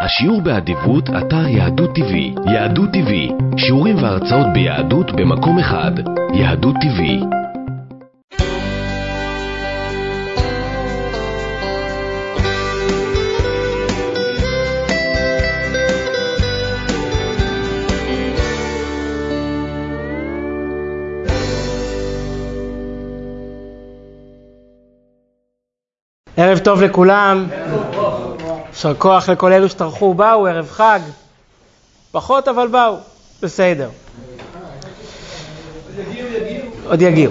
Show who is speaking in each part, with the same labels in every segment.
Speaker 1: השיעור באדיבות, אתר יהדות TV. יהדות TV, שיעורים והרצאות ביהדות במקום אחד. יהדות TV.
Speaker 2: ערב טוב לכולם, יישר כוח לכל אלו שטרחו, באו, ערב חג, פחות אבל באו, בסדר. עוד יגיעו.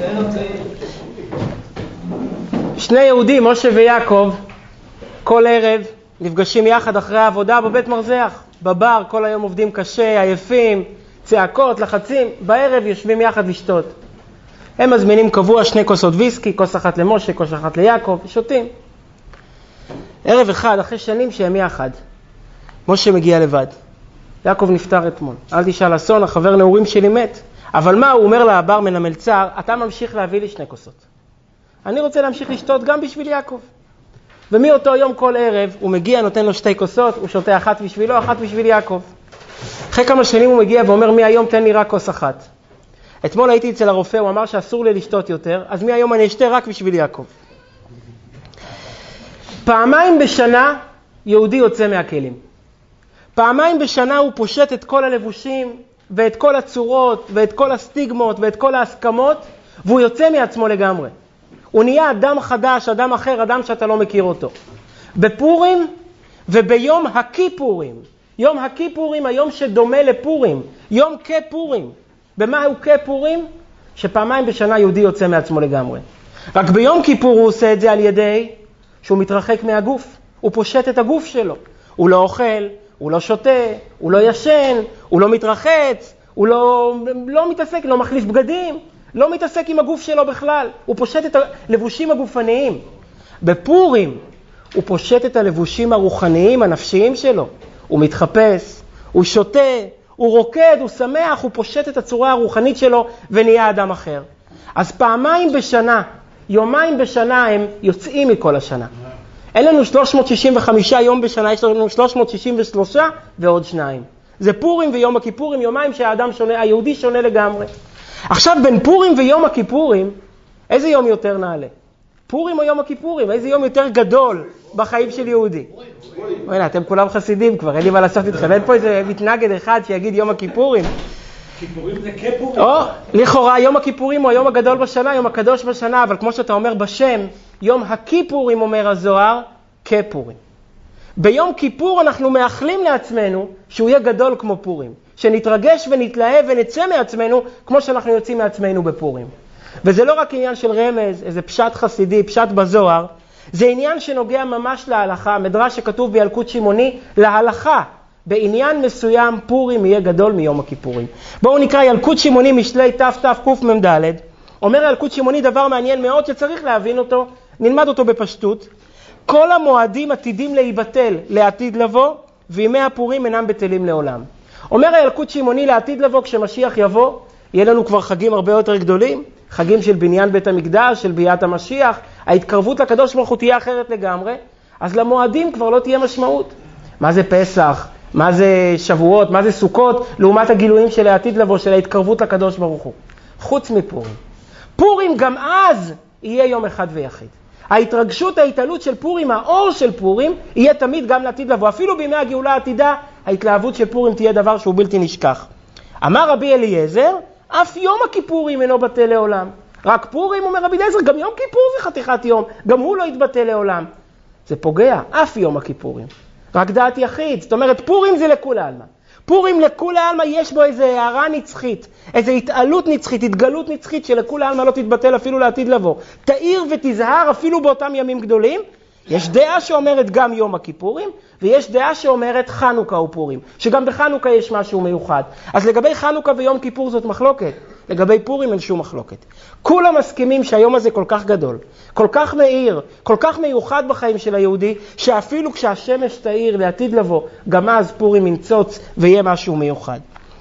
Speaker 2: שני יהודים, משה ויעקב, כל ערב נפגשים יחד אחרי העבודה בבית מרזח, בבר, כל היום עובדים קשה, עייפים, צעקות, לחצים, בערב יושבים יחד לשתות. הם מזמינים קבוע 2 כוסות ויסקי, כוס אחת למשה, כוס אחת ליעקב, שותים. ערב אחד, אחרי שנים שהם יחד, משה מגיע לבד. יעקב נפטר אתמול. אל תשאל אסון, החבר נעורים שלי מת. אבל מה, הוא אומר לברמן המלצר, אתה ממשיך להביא לי 2 כוסות. אני רוצה להמשיך לשתות גם בשביל יעקב. ומאותו יום כל ערב, הוא מגיע, נותן לו 2 כוסות, הוא שותה אחת בשבילו, אחת בשביל יעקב. אחרי כמה שנים הוא מגיע ואומר, מהיום תן לי רק כוס אחת. אתמול הייתי אצל הרופא, הוא אמר שאסור לי לשתות יותר, אז מהיום אני אשתה רק בשביל יעקב. פעמיים בשנה יהודי יוצא מהכלים. פעמיים בשנה הוא פושט את כל הלבושים ואת כל הצורות ואת כל הסטיגמות ואת כל ההסכמות, והוא יוצא מעצמו לגמרי. הוא נהיה אדם חדש, אדם אחר, אדם שאתה לא מכיר אותו. בפורים וביום הכיפורים. יום הכיפורים, היום שדומה לפורים. יום כפורים. במה הוא כפורים? שפעמיים בשנה יהודי יוצא מעצמו לגמרי. רק ביום כיפור הוא עושה את זה על ידי שהוא מתרחק מהגוף. הוא פושט את הגוף שלו. הוא לא אוכל, הוא לא שותה, הוא לא ישן, הוא לא מתרחץ, הוא לא מתעסק, לא מחליף בגדים, לא מתעסק עם הגוף שלו בכלל. הוא פושט את הלבושים הגופניים. בפורים הוא פושט את הלבושים הרוחניים, הנפשיים שלו. הוא מתחפש, הוא שותה, הוא רוקד, הוא שמח, הוא פושט את הצורה הרוחנית שלו ונהיה אדם אחר. אז פעמיים בשנה, יומיים בשנה הם יוצאים מכל השנה. אין לנו 365 יום בשנה, יש לנו 363 ועוד 2. זה פורים ויום הכיפורים, יומיים שהאדם שונה, היהודי שונה לגמרי. עכשיו בין פורים ויום הכיפורים, איזה יום יותר נעלה? פורים או יום הכיפורים? איזה יום יותר גדול בחיים של יהודי? וואלה, אתם כולם חסידים כבר, אין לי מה לעשות איתכם. אין פה איזה מתנגד אחד שיגיד יום הכיפורים.
Speaker 3: כיפורים זה כפורים.
Speaker 2: או, לכאורה יום הכיפורים הוא היום הגדול בשנה, יום הקדוש בשנה, אבל כמו שאתה אומר בשם, יום הכיפורים אומר הזוהר, כפורים. ביום כיפור אנחנו מאחלים לעצמנו שהוא יהיה גדול כמו פורים. שנתרגש ונתלהב ונצא מעצמנו כמו שאנחנו יוצאים מעצמנו בפורים. וזה לא רק עניין של רמז, איזה פשט חסידי, פשט בזוהר, זה עניין שנוגע ממש להלכה, מדרש שכתוב בילקוט שמעוני, להלכה, בעניין מסוים פורים יהיה גדול מיום הכיפורים. בואו נקרא ילקוט שמעוני משלי תתקמ"ד. אומר ילקוט שמעוני דבר מעניין מאוד שצריך להבין אותו, נלמד אותו בפשטות. כל המועדים עתידים להיבטל לעתיד לבוא, וימי הפורים אינם בטלים לעולם. אומר הילקוט שמעוני לעתיד לבוא, כשמשיח יבוא, יהיה לנו כבר חגים הרבה יותר גדולים, חגים של בניין בית המקדש, של ביאת המשיח, ההתקרבות לקדוש ברוך הוא תהיה אחרת לגמרי, אז למועדים כבר לא תהיה משמעות. מה זה פסח? מה זה שבועות? מה זה סוכות? לעומת הגילויים של העתיד לבוא, של ההתקרבות לקדוש ברוך הוא. חוץ מפורים. פורים גם אז יהיה יום אחד ויחיד. ההתרגשות, ההתעלות של פורים, האור של פורים, יהיה תמיד גם לעתיד לבוא. אפילו בימי הגאולה העתידה, ההתלהבות של פורים תהיה דבר שהוא בלתי נשכח. אמר רבי אליעזר, אף יום הכיפורים אינו בטל לעולם. רק פורים, אומר רבי אליעזר, גם יום כיפור זה חתיכת יום, גם הוא לא יתבטל לעולם. זה פוגע, אף יום הכיפורים. רק דעת יחיד, זאת אומרת פורים זה לכולי עלמא. פורים לכולי עלמא יש בו איזו הערה נצחית, איזו התעלות נצחית, התגלות נצחית שלכולי עלמא לא תתבטל אפילו לעתיד לבוא. תאיר ותזהר אפילו באותם ימים גדולים. יש דעה שאומרת גם יום הכיפורים, ויש דעה שאומרת חנוכה ופורים, שגם בחנוכה יש משהו מיוחד. אז לגבי חנוכה ויום כיפור זאת מחלוקת, לגבי פורים אין שום מחלוקת. כולם מסכימים שהיום הזה כל כך גדול, כל כך מאיר, כל כך מיוחד בחיים של היהודי, שאפילו כשהשמש תאיר לעתיד לבוא, גם אז פורים ינצוץ ויהיה משהו מיוחד.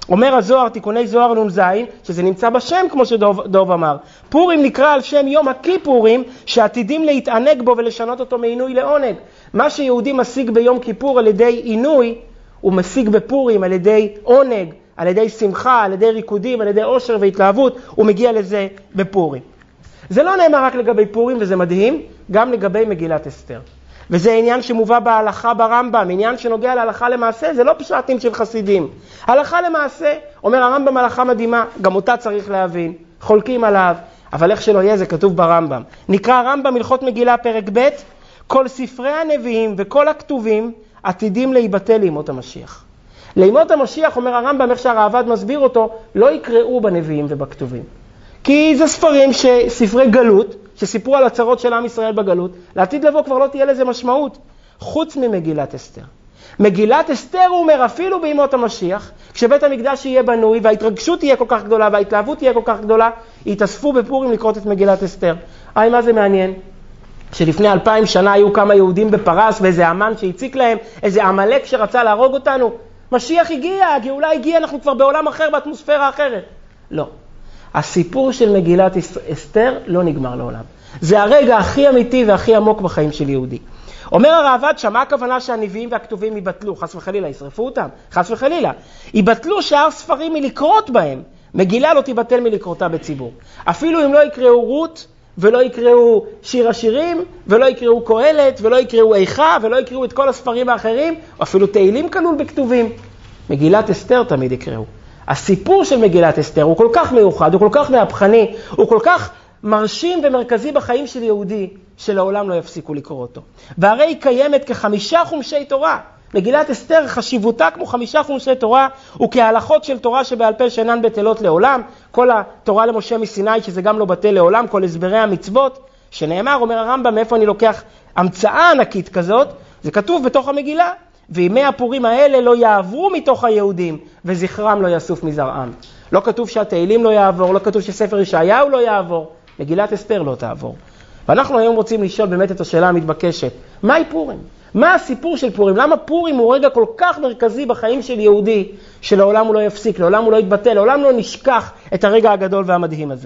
Speaker 2: אומר הזוהר, תיקוני זוהר נ"ז, שזה נמצא בשם כמו שדוב אמר. פורים נקרא על שם יום הכיפורים שעתידים להתענג בו ולשנות אותו מעינוי לעונג. מה שיהודי משיג ביום כיפור על ידי עינוי, הוא משיג בפורים על ידי עונג, על ידי שמחה, על ידי ריקודים, על ידי עושר והתלהבות, הוא מגיע לזה בפורים. זה לא נאמר רק לגבי פורים וזה מדהים, גם לגבי מגילת אסתר. וזה עניין שמובא בהלכה ברמב"ם, עניין שנוגע להלכה למעשה, זה לא פשטים של חסידים. הלכה למעשה, אומר הרמב"ם הלכה מדהימה, גם אותה צריך להבין, חולקים עליו, אבל איך שלא יהיה זה כתוב ברמב"ם. נקרא הרמב"ם הלכות מגילה פרק ב', כל ספרי הנביאים וכל הכתובים עתידים להיבטל לימות המשיח. לימות המשיח, אומר הרמב"ם, איך שהרעב"ד מסביר אותו, לא יקראו בנביאים ובכתובים. כי זה ספרי גלות, שסיפרו על הצרות של עם ישראל בגלות, לעתיד לבוא כבר לא תהיה לזה משמעות, חוץ ממגילת אסתר. מגילת אסתר, הוא אומר, אפילו בימות המשיח, כשבית המקדש יהיה בנוי, וההתרגשות תהיה כל כך גדולה, וההתלהבות תהיה כל כך גדולה, יתאספו בפורים לקרות את מגילת אסתר. מה זה מעניין? שלפני 2000 שנה היו כמה יהודים בפרס, ואיזה אמן שהציק להם, איזה עמלק שרצה להרוג אותנו. משיח הגיע, הגאולה הגיעה, אנחנו כבר בעולם אחר, באטמוספירה אחרת. לא. הסיפור של מגילת אסתר לא נגמר לעולם. זה הרגע הכי אמיתי והכי עמוק בחיים של יהודי. אומר הרעב"ד, שמה הכוונה שהנביאים והכתובים ייבטלו? חס וחלילה, ישרפו אותם? חס וחלילה. ייבטלו שאר ספרים מלקרות בהם. מגילה לא תיבטל מלקרותה בציבור. אפילו אם לא יקראו רות, ולא יקראו שיר השירים, ולא יקראו קהלת, ולא יקראו איכה, ולא יקראו את כל הספרים האחרים, או אפילו תהילים כלול בכתובים. מגילת אסתר תמיד יקראו. הסיפור של מגילת אסתר הוא כל כך מיוחד, הוא כל כך מהפכני, הוא כל כך מרשים ומרכזי בחיים של יהודי, שלעולם לא יפסיקו לקרוא אותו. והרי היא קיימת כ5 חומשי תורה. מגילת אסתר חשיבותה כמו 5 חומשי תורה, וכהלכות של תורה שבעל פה שאינן בטלות לעולם, כל התורה למשה מסיני שזה גם לא בטל לעולם, כל הסברי המצוות, שנאמר, אומר הרמב"ם, מאיפה אני לוקח המצאה ענקית כזאת, זה כתוב בתוך המגילה. וימי הפורים האלה לא יעברו מתוך היהודים, וזכרם לא יאסוף מזרעם. לא כתוב שהתהילים לא יעבור, לא כתוב שספר ישעיהו לא יעבור, מגילת אסתר לא תעבור. ואנחנו היום רוצים לשאול באמת את השאלה המתבקשת, מהי פורים? מה הסיפור של פורים? למה פורים הוא רגע כל כך מרכזי בחיים של יהודי, שלעולם הוא לא יפסיק, לעולם הוא לא יתבטל, לעולם לא נשכח את הרגע הגדול והמדהים הזה.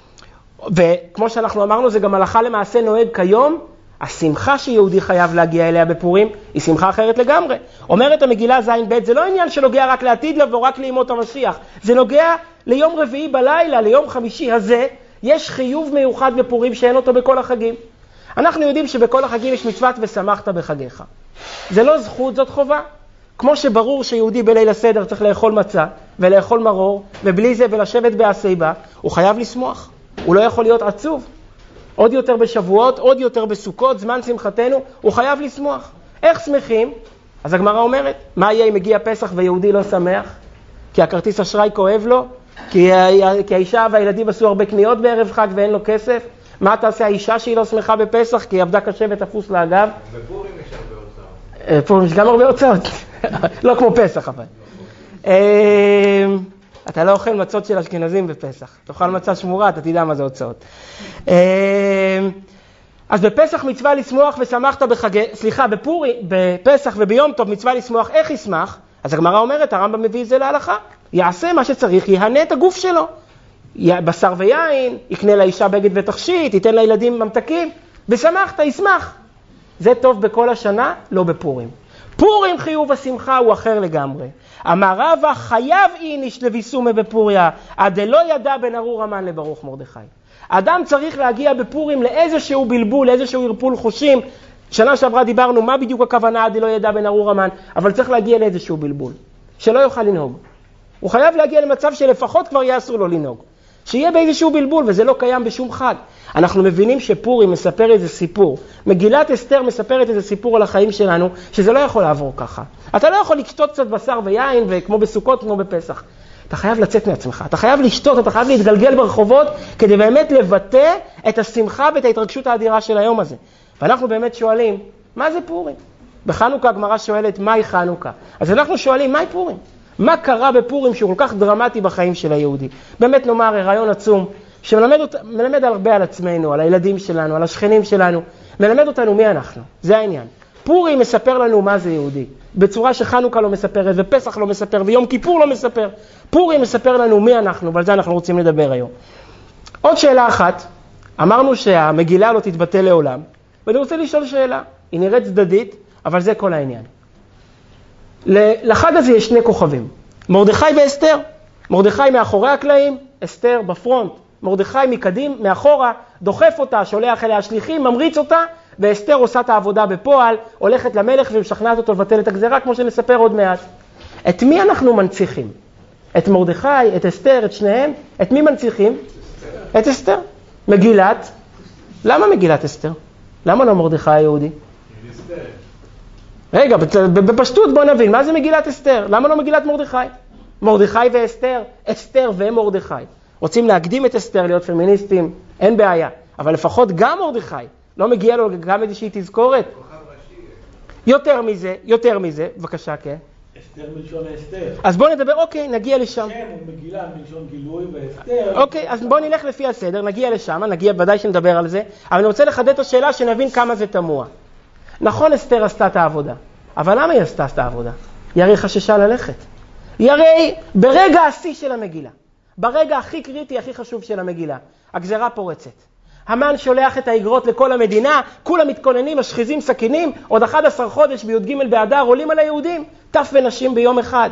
Speaker 2: וכמו שאנחנו אמרנו, זה גם הלכה למעשה נוהג כיום, השמחה שיהודי חייב להגיע אליה בפורים היא שמחה אחרת לגמרי. אומרת המגילה זין ב', זה לא עניין שנוגע רק לעתיד לבוא, רק לימות המשיח. זה נוגע ליום רביעי בלילה, ליום חמישי הזה, יש חיוב מיוחד בפורים שאין אותו בכל החגים. אנחנו יודעים שבכל החגים יש מצוות ושמחת בחגיך. זה לא זכות, זאת חובה. כמו שברור שיהודי בליל הסדר צריך לאכול מצה ולאכול מרור, ובלי זה ולשבת בעשיבה, הוא חייב לשמוח. הוא לא יכול להיות עצוב. עוד יותר בשבועות, עוד יותר בסוכות, זמן שמחתנו, הוא חייב לשמוח. איך שמחים? אז הגמרא אומרת, מה יהיה אם מגיע פסח ויהודי לא שמח? כי הכרטיס אשראי כואב לו? כי האישה והילדים עשו הרבה קניות בערב חג ואין לו כסף? מה תעשה האישה שהיא לא שמחה בפסח? כי היא עבדה קשה ותפוס לאגב?
Speaker 3: בפורים יש הרבה הוצאות.
Speaker 2: פורים יש גם הרבה הוצאות. לא כמו פסח אבל. אתה לא אוכל מצות של אשכנזים בפסח. תאכל מצה שמורה, אתה תדע מה זה הוצאות. אז בפסח מצווה לשמוח ושמחת בפסח וביום טוב מצווה לשמוח, איך ישמח? אז הגמרא אומרת, הרמב"ם מביא את זה להלכה. יעשה מה שצריך, יהנה את הגוף שלו. בשר ויין, יקנה לאישה בגד ותכשיט, ייתן לילדים ממתקים, ושמחת, ישמח. זה טוב בכל השנה, לא בפורים. פורים חיוב השמחה הוא אחר לגמרי. אמר רבא, חייב איניש לביסומה בפוריה, עד לא ידע בין ארור המן לברוך מרדכי. אדם צריך להגיע בפורים לאיזשהו בלבול, לאיזשהו ערפול חושים. שנה שעברה דיברנו מה בדיוק הכוונה עד לא ידע בין ארור המן, אבל צריך להגיע לאיזשהו בלבול, שלא יוכל לנהוג. הוא חייב להגיע למצב שלפחות כבר יאסור לו לנהוג. שיהיה באיזשהו בלבול, וזה לא קיים בשום חג. אנחנו מבינים שפורים מספר איזה סיפור. מגילת אסתר מספרת איזה סיפור על החיים שלנו, שזה לא יכול לעבור ככה. אתה לא יכול לקטות קצת בשר ויין, וכמו בסוכות, כמו בפסח. אתה חייב לצאת מעצמך, אתה חייב לשתות, אתה חייב להתגלגל ברחובות, כדי באמת לבטא את השמחה ואת ההתרגשות האדירה של היום הזה. ואנחנו באמת שואלים, מה זה פורים? בחנוכה הגמרא שואלת, מהי חנוכה? אז אנחנו שואלים, מהי פורים? מה בפורים שהוא כל כך דרמטי בחיים של היהודי? באמת נאמר, רעיון עצום, שמלמד הרבה על עצמנו, על הילדים שלנו, על השכנים שלנו, מלמד אותנו מי אנחנו. זה העניין. פורים מספר לנו מה זה יהודי, בצורה שחנוכה לא מספרת, ופסח לא מספר, ויום כיפור לא מספר. פורים מספר לנו מי אנחנו, ועל זה אנחנו רוצים לדבר היום. עוד שאלה אחת, אמרנו שהמגילה לא תתבטא לעולם, ואני רוצה לשאול שאלה, היא נראית צדדית, אבל זה כל העניין. לחג הזה יש שני כוכבים, מרדכי ואסתר. מרדכי מאחורי הקלעים, אסתר בפרונט. מרדכי מקדים, מאחורה, דוחף אותה, שולח אליה שליחים, ממריץ אותה, ואסתר עושה את העבודה בפועל, הולכת למלך ומשכנעת אותו לבטל את הגזרה, כמו שנספר עוד מעט. את מי אנחנו מנציחים? את מרדכי, את אסתר, את שניהם? את מי מנציחים? את אסתר. מגילת. למה מגילת אסתר? למה לא מרדכי היהודי? רגע, בפשטות בוא נבין, מה זה מגילת אסתר? למה לא מגילת מרדכי? מרדכי ואסתר, אסתר ומרדכי. רוצים להקדים את אסתר להיות פמיניסטים, אין בעיה. אבל לפחות גם מרדכי, לא מגיע לו גם איזושהי תזכורת? יותר מזה, בבקשה, כן.
Speaker 4: אסתר מלשון אסתר.
Speaker 2: אז בוא נדבר, אוקיי, נגיע לשם.
Speaker 4: שם הוא מגילה מלשון גילוי ואסתר.
Speaker 2: אוקיי, אז בוא נלך לפי הסדר, נגיע לשם, ודאי שנדבר על זה, אבל אני רוצה לחדד את השאלה שנבין כמה זה תמוה. נכון, אסתר עשתה את העבודה, אבל למה היא עשתה את העבודה? היא הרי חששה ללכת. היא הרי ברגע השיא של המגילה, ברגע הכי קריטי, הכי חשוב של המגילה, הגזרה פורצת. המן שולח את האגרות לכל המדינה, כולם מתכוננים, משחיזים סכינים, עוד 11 חודש בי"ג באדר עולים על היהודים, טף ונשים ביום אחד.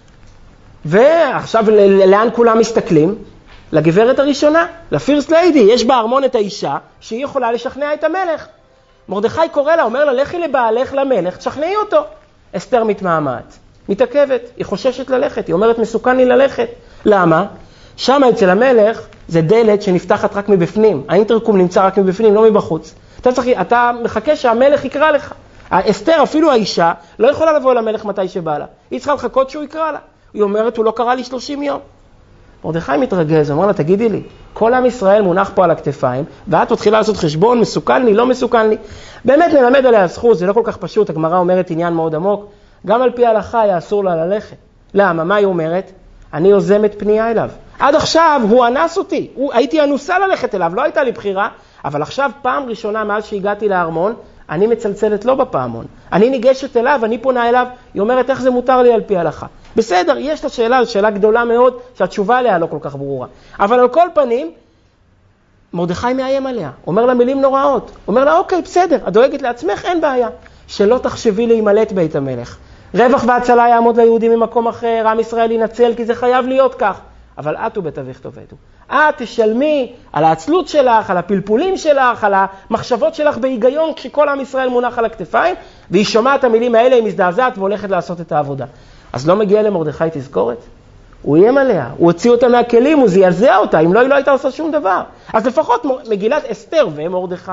Speaker 2: ועכשיו לאן כולם מסתכלים? לגברת הראשונה, לפירסט ליידי, יש בארמון את האישה שהיא יכולה לשכנע את המלך. מרדכי קורא לה, אומר לה, לכי לבעלך למלך, תשכנעי אותו. אסתר מתמהמהת, מתעכבת, היא חוששת ללכת, היא אומרת מסוכן לי ללכת. למה? שם אצל המלך זה דלת שנפתחת רק מבפנים, האינטרקום נמצא רק מבפנים, לא מבחוץ. אתה מחכה שהמלך יקרא לך. אסתר, אפילו האישה, לא יכולה לבוא למלך מתי שבא לה. היא צריכה לחכות שהוא יקרא לה. היא אומרת, הוא לא קרא לי 30 יום. מרדכי מתרגז, אומר לה, תגידי לי, כל עם ישראל מונח פה על הכתפיים, ואת מתחילה לעשות חשבון, מסוכן לי, לא מסוכן לי. באמת נלמד עליה זכות, זה לא כל כך פשוט, הגמרא אומרת עניין מאוד עמוק, גם על פי ההלכה היה אסור לה ללכת. למה? מה היא אומרת? אני יוזמת פנייה אליו. עד עכשיו הוא אנס אותי, הייתי אנוסה ללכת אליו, לא הייתה לי בחירה, אבל עכשיו פעם ראשונה מאז שהגעתי לארמון, אני מצלצלת לא בפעמון. אני ניגשת אליו, אני פונה אליו, היא אומרת איך זה מותר לי על פי ההלכה. בסדר, יש לה שאלה, זו שאלה גדולה מאוד, שהתשובה עליה לא כל כך ברורה. אבל על כל פנים, מרדכי מאיים עליה, אומר לה מילים נוראות. אומר לה, אוקיי, בסדר, את דואגת לעצמך, אין בעיה. שלא תחשבי להימלט בית המלך. רווח והצלה יעמוד ליהודים ממקום אחר, עם ישראל ינצל, כי זה חייב להיות כך. אבל את ובית אביך תאבדו. את תשלמי על העצלות שלך, על הפלפולים שלך, על המחשבות שלך בהיגיון, כשכל עם ישראל מונח על הכתפיים, והיא שומעת המילים האלה, היא מזדעזעת והולכת לעשות את העבודה. אז לא מגיע למרדכי תזכורת? הוא איים עליה, הוא הוציא אותה מהכלים, הוא זעזע אותה, אם לא, היא לא הייתה עושה שום דבר. אז לפחות מגילת אסתר ומרדכי.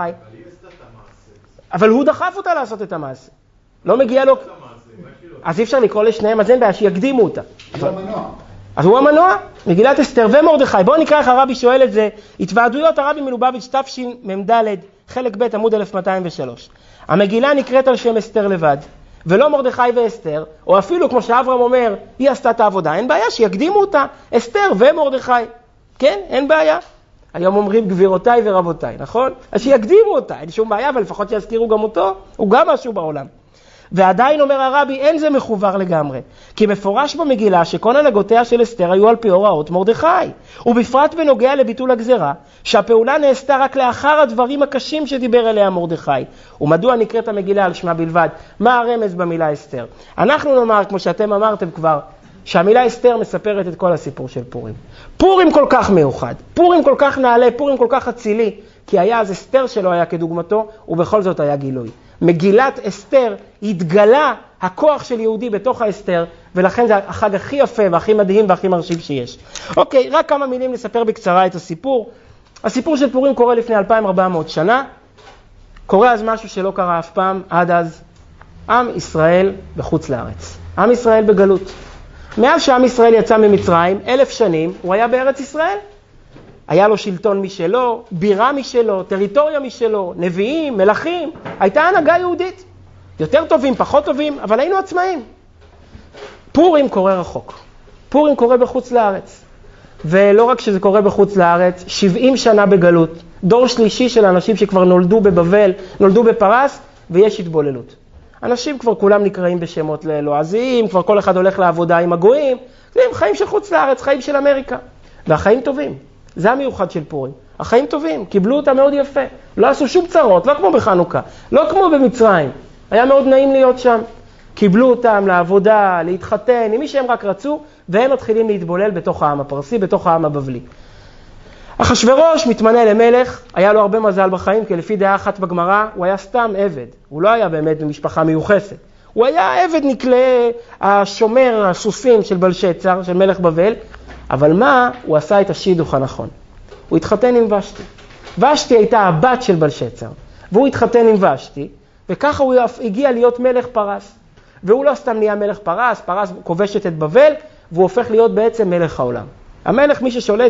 Speaker 2: אבל הוא דחף אותה לעשות את המעשה. לא מגיע לו... אז אי אפשר לקרוא לשניהם, אז אין בעיה שיקדימו אותה. אז הוא המנוע, מגילת אסתר ומרדכי. בואו נקרא איך הרבי שואל את זה. התוועדויות הרבי מלובביץ' תשמ"ד, חלק ב' עמוד 1203. המגילה נקראת על שם אסתר לבד, ולא מרדכי ואסתר, או אפילו כמו שאברהם אומר, היא עשתה את העבודה, אין בעיה שיקדימו אותה, אסתר ומרדכי. כן, אין בעיה. היום אומרים גבירותיי ורבותיי, נכון? אז שיקדימו אותה, אין שום בעיה, אבל לפחות שיזכירו גם אותו, הוא גם משהו בעולם. ועדיין אומר הרבי, אין זה מחובר לגמרי, כי מפורש במגילה שכל הנהגותיה של אסתר היו על פי הוראות מרדכי, ובפרט בנוגע לביטול הגזרה, שהפעולה נעשתה רק לאחר הדברים הקשים שדיבר עליה מרדכי. ומדוע נקראת המגילה על שמה בלבד? מה הרמז במילה אסתר? אנחנו נאמר, כמו שאתם אמרתם כבר, שהמילה אסתר מספרת את כל הסיפור של פורים. פורים כל כך מיוחד, פורים כל כך נעלה, פורים כל כך אצילי, כי היה אז אסתר שלא היה כדוגמתו, ובכל זאת היה גילוי. מגילת אסתר התגלה הכוח של יהודי בתוך האסתר, ולכן זה החג הכי יפה והכי מדהים והכי מרשים שיש. אוקיי, רק כמה מילים נספר בקצרה את הסיפור. הסיפור של פורים קורה לפני 2400 שנה. קורה אז משהו שלא קרה אף פעם, עד אז עם ישראל בחוץ לארץ. עם ישראל בגלות. מאז שעם ישראל יצא ממצרים, 1000 שנים, הוא היה בארץ ישראל. היה לו שלטון משלו, בירה משלו, טריטוריה משלו, נביאים, מלכים. הייתה הנהגה יהודית. יותר טובים, פחות טובים, אבל היינו עצמאים. פורים קורה רחוק. פורים קורה בחוץ לארץ. ולא רק שזה קורה בחוץ לארץ, 70 שנה בגלות. דור שלישי של אנשים שכבר נולדו בבבל, נולדו בפרס, ויש התבוללות. אנשים כבר כולם נקראים בשמות לועזיים, כבר כל אחד הולך לעבודה עם הגויים, הם חיים של חוץ לארץ, חיים של אמריקה. והחיים טובים, זה המיוחד של פורים. החיים טובים, קיבלו אותם מאוד יפה, לא עשו שום צרות, לא כמו בחנוכה, לא כמו במצרים. היה מאוד נעים להיות שם. קיבלו אותם לעבודה, להתחתן, עם מי שהם רק רצו, והם מתחילים להתבולל בתוך העם הפרסי, בתוך העם הבבלי. אחשוורוש מתמנה למלך, היה לו הרבה מזל בחיים, כי לפי דעה אחת בגמרא, הוא היה סתם עבד. הוא לא היה באמת במשפחה מיוחסת. הוא היה עבד נקלה, השומר הסוסים של בלשצר, של מלך בבל, אבל מה? הוא עשה את השידוך הנכון. הוא התחתן עם ושתי. ושתי הייתה הבת של בלשצר, והוא התחתן עם ושתי, וככה הוא הגיע להיות מלך פרס. והוא לא סתם נהיה מלך פרס, פרס כובשת את בבל, והוא הופך להיות בעצם מלך העולם. המלך, מי ששולט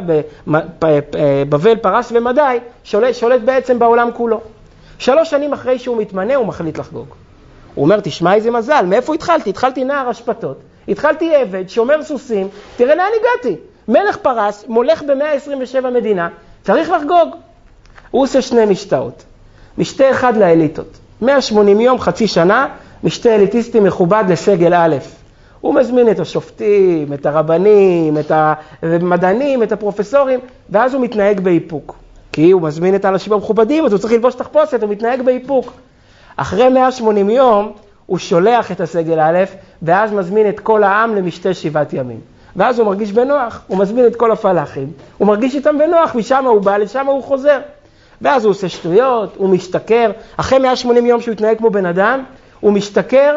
Speaker 2: בבבל, פרס ומדי, שולט בעצם בעולם כולו. 3 שנים אחרי שהוא מתמנה, הוא מחליט לחגוג. הוא אומר, תשמע איזה מזל, מאיפה התחלתי? התחלתי נער השפטות, התחלתי עבד, שומר סוסים, תראה לאן הגעתי. מלך פרס, מולך ב-127 מדינה, צריך לחגוג. הוא עושה 2 משתאות. משתה אחד לאליטות. 180 יום, חצי שנה, משתה אליטיסטי מכובד לסגל א'. הוא מזמין את השופטים, את הרבנים, את המדענים, את הפרופסורים, ואז הוא מתנהג באיפוק. כי הוא מזמין את האנשים המכובדים, אז הוא צריך ללבוש תחפושת, הוא מתנהג באיפוק. אחרי 180 יום, הוא שולח את הסגל א', ואז מזמין את כל העם למשתה 7 ימים. ואז הוא מרגיש בנוח, הוא מזמין את כל הפלאחים, הוא מרגיש איתם בנוח, משם הוא בא, לשם הוא חוזר. ואז הוא עושה שטויות, הוא משתכר, אחרי 180 יום שהוא התנהג כמו בן אדם, הוא משתכר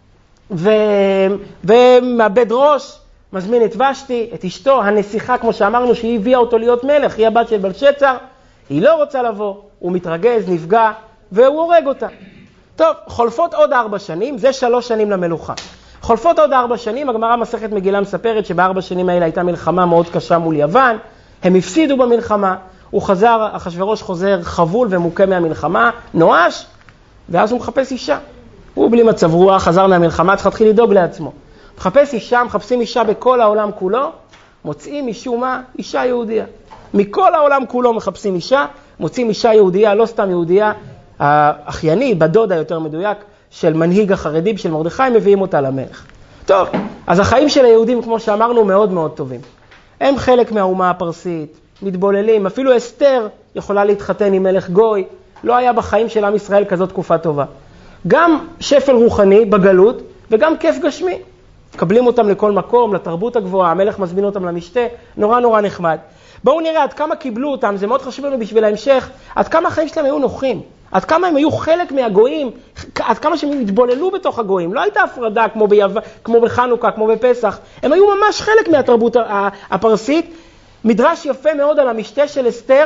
Speaker 2: ומאבד ראש, מזמין את ושתי, את אשתו, הנסיכה, כמו שאמרנו, שהיא הביאה אותו להיות מלך, היא הבת של בלשצר, היא לא רוצה לבוא, הוא מתרגז, נפגע, והוא הורג אותה. טוב, חולפות עוד 4 שנים, זה 3 שנים למלוכה. חולפות עוד 4 שנים, הגמרא מסכת מגילה מספרת שב4 שנים האלה הייתה מלחמה מאוד קשה מול יוון, הם הפסידו במלחמה, הוא חזר, אחשוורוש חוזר חבול ומוכה מהמלחמה, נואש, ואז הוא מחפש אישה. הוא בלי מצב רוח, חזר מהמלחמה, צריך להתחיל לדאוג לעצמו. מחפש אישה, מחפשים אישה בכל העולם כולו, מוצאים משום מה אישה יהודיה. מכל העולם כולו מחפשים אישה, מוצאים אישה יהודיה, לא סתם יהודיה, האחייני, בדודה יותר מדויק, של מנהיג החרדים, של מרדכי, מביאים אותה למלך. טוב, אז החיים של היהודים, כמו שאמרנו, מאוד מאוד טובים. הם חלק מהאומה הפרסית, מתבוללים, אפילו אסתר יכולה להתחתן עם מלך גוי, לא היה בחיים של עם ישראל כזאת תקופה טובה. גם שפל רוחני בגלות, וגם כיף גשמי. קבלים אותם לכל מקום, לתרבות הגבוהה, המלך מזמין אותם למשתה, נורא נורא נחמד. בואו נראה עד כמה קיבלו אותם, זה מאוד חשוב לנו בשביל ההמשך, עד כמה החיים שלהם היו נוחים, עד כמה הם היו חלק מהגויים, עד כמה שהם התבוללו בתוך הגויים. לא הייתה הפרדה כמו בחנוכה, כמו בפסח, הם היו ממש חלק מהתרבות הפרסית. מדרש יפה מאוד על המשתה של אסתר,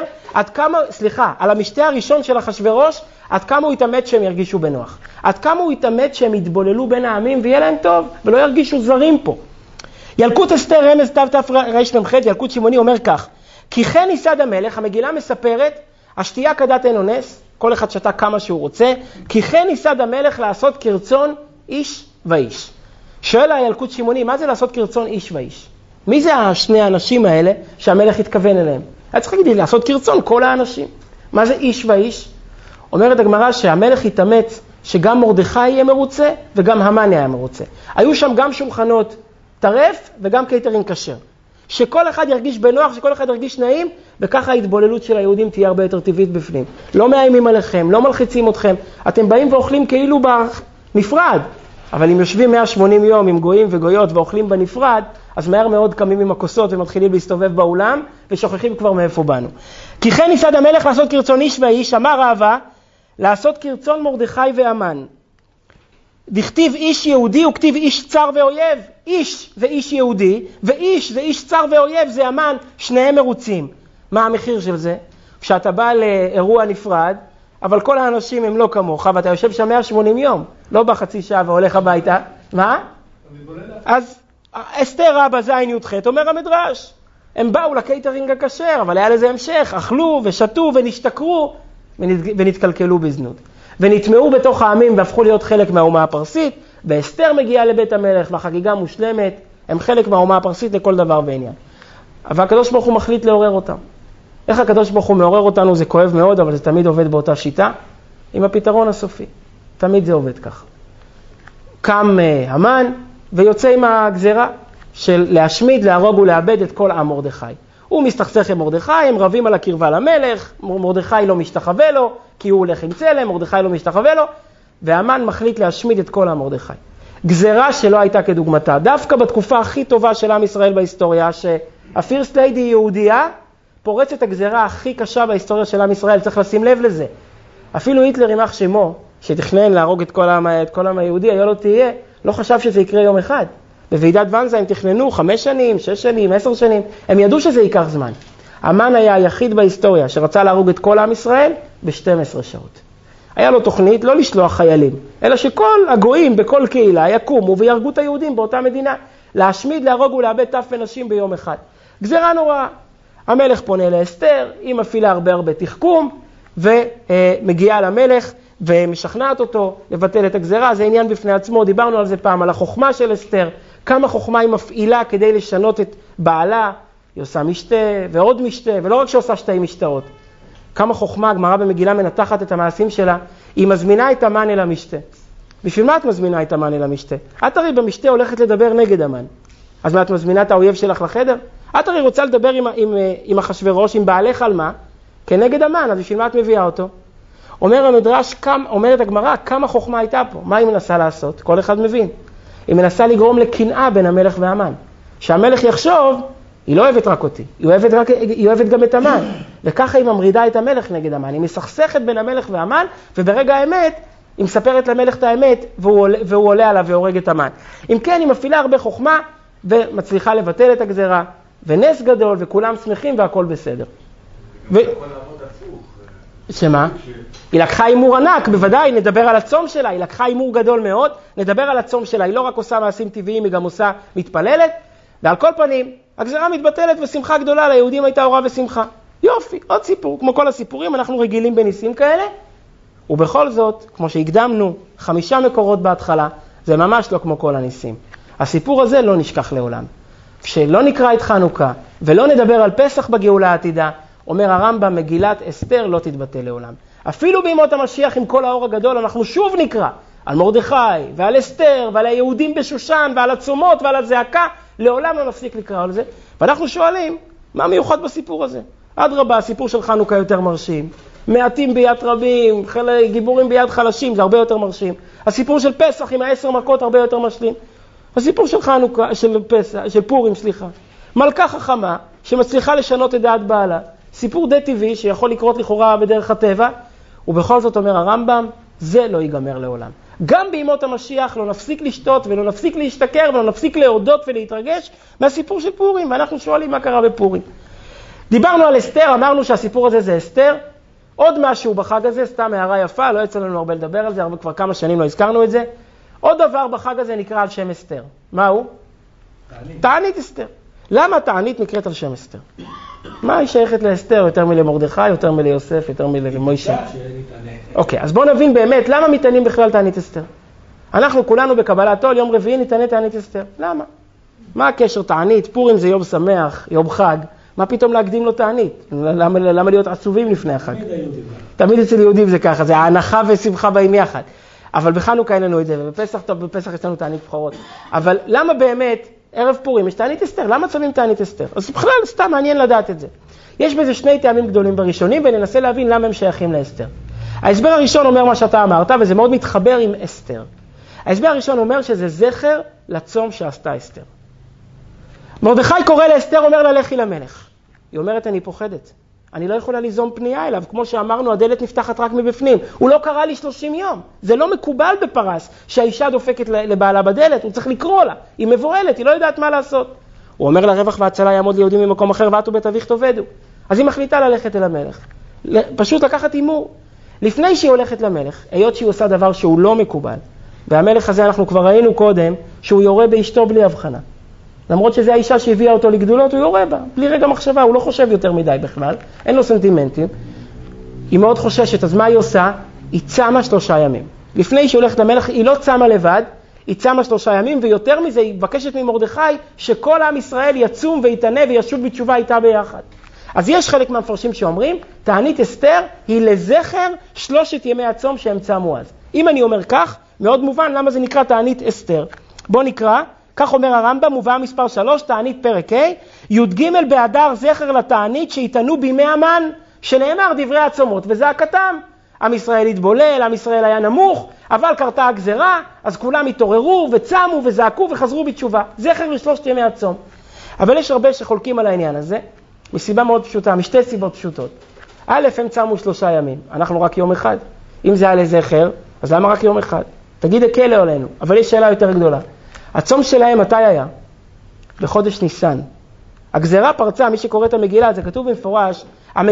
Speaker 2: על המשתה הראשון של אחשוורוש, עד כמה הוא התאמץ שהם ירגישו בנוח. עד כמה הוא התאמץ שהם יתבוללו בין העמים ויהיה להם טוב, ולא ירגישו זרים פה. ילקוט אסתר רמז תרמ"ח, ילקוט שמעוני אומר כך, כי כן ייסד המלך, המגילה מספרת, השתייה כדת אין אונס, כל אחד שתה כמה שהוא רוצה, כי כן ייסד המלך לעשות כרצון איש ואיש. שואל הילקוט שמעוני, מה זה לעשות כרצון איש ואיש? מי זה שני האנשים האלה שהמלך התכוון אליהם? היה צריך להגיד, לעשות כרצון כל האנשים. מה זה איש ואיש? אומרת הגמרא שהמלך התאמץ שגם מרדכי יהיה מרוצה וגם המן יהיה מרוצה. היו שם גם שולחנות טרף וגם קייטרינג כשר. שכל אחד ירגיש בנוח, שכל אחד ירגיש נעים, וככה ההתבוללות של היהודים תהיה הרבה יותר טבעית בפנים. לא מאיימים עליכם, לא מלחיצים אתכם. אתם באים ואוכלים כאילו בנפרד. אבל אם יושבים 180 יום עם גויים וגויות ואוכלים בנפרד, אז מהר מאוד קמים עם הכוסות ומתחילים להסתובב באולם, ושוכחים כבר מאיפה באנו. כי כן ייסד המלך לעשות כרצון איש ואיש, אמר רבא, לעשות כרצון מרדכי והמן. דכתיב איש יהודי וכתיב איש צר ואויב. איש זה איש יהודי, ואיש זה איש צר ואויב, זה המן, שניהם מרוצים. מה המחיר של זה? כשאתה בא לאירוע נפרד, אבל כל האנשים הם לא כמוך, ואתה יושב שם 180 יום, לא בחצי שעה והולך הביתה. מה? אז אסתר רבא זין י"ח אומר המדרש, הם באו לקייטרינג הכשר, אבל היה לזה המשך, אכלו ושתו ונשתכרו ונתקלקלו בזנות. ונטמעו בתוך העמים והפכו להיות חלק מהאומה הפרסית, ואסתר מגיעה לבית המלך והחגיגה מושלמת, הם חלק מהאומה הפרסית לכל דבר ועניין. אבל הקדוש ברוך הוא מחליט לעורר אותם. איך הקדוש ברוך הוא מעורר אותנו זה כואב מאוד, אבל זה תמיד עובד באותה שיטה, עם הפתרון הסופי. תמיד זה עובד כך. קם המן ויוצא עם הגזרה של להשמיד, להרוג ולאבד את כל עם מרדכי. הוא מסתכסך עם מרדכי, הם רבים על הקרבה למלך, מרדכי לא משתחווה לו, כי הוא הולך עם צלם, מרדכי לא משתחווה לו, והמן מחליט להשמיד את כל עם מרדכי. גזרה שלא הייתה כדוגמתה, דווקא בתקופה הכי טובה של עם ישראל בהיסטוריה, שהפירסט ליידי יהודייה פורצת הגזרה הכי קשה בהיסטוריה של עם ישראל, צריך לשים לב לזה. אפילו היטלר יימח שמו, שתכנן להרוג את כל העם היהודי, היה לו תהיה, לא חשב שזה יקרה יום אחד. בוועידת ואנזה הם תכננו 5 שנים, 6 שנים, 10 שנים, הם ידעו שזה ייקח זמן. המן היה היחיד בהיסטוריה שרצה להרוג את כל עם ישראל ב-12 שעות. היה לו תוכנית לא לשלוח חיילים, אלא שכל הגויים בכל קהילה יקומו וירגו את היהודים באותה מדינה, להשמיד, להרוג ולאבד טף ונשים ביום אחד. גזרה נוראה. המלך פונה לאסתר, היא מפעילה הרבה תחכום, ומגיעה למלך ומשכנעת אותו לבטל את הגזרה. זה עניין בפני עצמו, דיברנו על זה פעם, על החוכמה של אסתר, כמה חוכמה היא מפעילה כדי לשנות את בעלה. היא עושה משתה ועוד משתה, ולא רק שעושה 2 משתאות. כמה חוכמה, הגמרא במגילה מנתחת את המעשים שלה, היא מזמינה את המן אל המשתה. בשביל מה את מזמינה את המן אל המשתה? את הרי במשתה הולכת לדבר נגד המן. אז מה, את מזמינה את האויב שלך לחדר? את הרי רוצה לדבר עם אחשוורוש, עם בעלך על מה? כנגד המן, אז בשביל מה את מביאה אותו? אומר המדרש, אומרת הגמרא, כמה חוכמה הייתה פה. מה היא מנסה לעשות? כל אחד מבין. היא מנסה לגרום לקנאה בין המלך והמן. שהמלך יחשוב, היא לא אוהבת רק אותי, היא אוהבת גם את המן. וככה היא ממרידה את המלך נגד המן. היא מסכסכת בין המלך והמן, וברגע האמת, היא מספרת למלך את האמת, והוא עולה עליו והורג את המן. אם כן, היא מפעילה הרבה חוכמה, ומצליחה לבטל את הגזרה, ונס גדול, וכולם שמחים, והכל בסדר. שמה? היא לקחה אימור ענק, בוודאי, נדבר על הצום שלה, היא לקחה אימור גדול מאוד, נדבר על הצום שלה, היא לא רק עושה מעשים טבעיים, היא גם עושה מתפללת, ועל כל פנים, הגזרה מתבטלת ושמחה גדולה, ליהודים הייתה אורה ושמחה. יופי, עוד סיפור, כמו כל הסיפורים, אנחנו רגילים בניסים כאלה, ובכל זאת, כמו שהקדמנו 5 מקורות בהתחלה, זה ממש לא כמו כל הניסים. הסיפור הזה לא נשכח לעולם. כשלא נקרא את חנוכה, ולא נדבר על פסח בגאולה העתידה, אומר הרמב"ם, מגילת אסתר לא תתבטל לעולם. אפילו בימות המשיח עם כל האור הגדול, אנחנו שוב נקרא על מרדכי ועל אסתר ועל היהודים בשושן ועל הצומות ועל הזעקה, לעולם לא נפסיק לקרוא על זה. ואנחנו שואלים, מה מיוחד בסיפור הזה? אדרבה, הסיפור של חנוכה יותר מרשים. מעטים ביד רבים, גיבורים ביד חלשים, זה הרבה יותר מרשים. הסיפור של פסח עם 10 מכות הרבה יותר משלים. הסיפור של חנוכה, של פורים, מלכה חכמה שמצליחה לשנות את דעת בעלה. סיפור די טבעי שיכול לקרות לכאורה בדרך הטבע, ובכל זאת אומר הרמב"ם, זה לא ייגמר לעולם. גם בימות המשיח לא נפסיק לשתות ולא נפסיק להשתכר ולא נפסיק להודות ולהתרגש מהסיפור של פורים, ואנחנו שואלים מה קרה בפורים. דיברנו על אסתר, אמרנו שהסיפור הזה זה אסתר. עוד משהו בחג הזה, סתם הערה יפה, לא יצא לנו הרבה לדבר על זה, כבר כמה שנים לא הזכרנו את זה. עוד דבר בחג הזה נקרא על שם אסתר. מהו? תענית אסתר. למה תענית נקראת על שם אסתר? מה היא שייכת לאסתר? יותר מלמרדכי, יותר מליוסף, יותר מלמוישה? אוקיי, אז בואו נבין באמת למה מתענים בכלל תענית אסתר. אנחנו כולנו בקבלת עול, יום רביעי ניתנה תענית אסתר. למה? מה הקשר תענית? פורים זה יום שמח, יום חג. מה פתאום להקדים לו תענית? למה להיות עצובים לפני החג? תמיד אצל יהודים זה ככה, זה ההנחה ושמחה באים יחד. אבל בחנוכה אין לנו את זה, ובפסח יש לנו תענית בחורות. אבל למה באמת, ערב פורים יש תענית אסתר? למה צמים תענית אסתר? אז בכלל סתם מעניין לדעת את זה. יש בזה 2 טעמים גדולים בראשונים, וננסה להבין למה הם שייכים לאסתר. ההסבר הראשון אומר מה שאתה אמרת, וזה מאוד מתחבר עם אסתר. ההסבר הראשון אומר שזה זכר לצום שעשתה אסתר. מרדכי קורא לאסתר, אומר לה לכי למלך. היא אומרת, אני פוחדת. אני לא יכולה ליזום פנייה אליו. כמו שאמרנו, הדלת נפתחת רק מבפנים. הוא לא קרא לי 30 יום. זה לא מקובל בפרס שהאישה דופקת לבעלה בדלת. הוא צריך לקרוא לה. היא מבועלת, היא לא יודעת מה לעשות. הוא אומר לה, רווח והצלה יעמוד ליהודים ממקום אחר, ואת ובית אביך תאבדו. אז היא מחליטה ללכת אל המלך. פשוט לקחת אימור. לפני שהיא הולכת למלך, היות שהיא עושה דבר שהוא לא מקובל, והמלך הזה אנחנו כבר ראינו קודם, שהוא יורה באשתו בלי הבחנה. למרות שזה האישה שהביאה אותו לגדולות, הוא יורה בה, בלי רגע מחשבה, הוא לא חושב יותר מדי בכלל, אין לו סנטימנטים. היא מאוד חוששת, אז מה היא עושה? היא צמה 3 ימים. לפני שהיא הולכת למלך, היא לא צמה לבד, היא צמה 3 ימים, ויותר מזה, היא מבקשת ממרדכי, שכל עם ישראל יצום ויתענה וישוב בתשובה איתה ביחד. אז יש חלק מהמפרשים שאומרים, תענית אסתר היא לזכר 3 ימי הצום שהם צמו אז. אם אני אומר כך, מאוד מובן למה זה נקרא תענית אסתר. בוא נקרא, כך אומר הרמב"ם, מובאה מספר 3, תענית פרק ה', י"ג באדר זכר לתענית שהתענו בימי המן, שנאמר דברי הצומות וזעקתם. עם ישראל התבולל, עם ישראל היה נמוך, אבל קרתה הגזרה, אז כולם התעוררו וצמו וזעקו וחזרו בתשובה. זכר לשלושת ימי הצום. אבל יש הרבה שחולקים על העניין הזה, מסיבה מאוד פשוטה, משתי סיבות פשוטות. א', הם צמו 3 ימים, אנחנו רק יום אחד. אם זה היה לזכר, אז למה רק יום אחד? תגיד הקלה עלינו, אבל יש שאלה יותר גדולה. הצום שלהם מתי היה? בחודש ניסן. הגזרה פרצה, מי שקורא את המגילה, זה כתוב במפורש,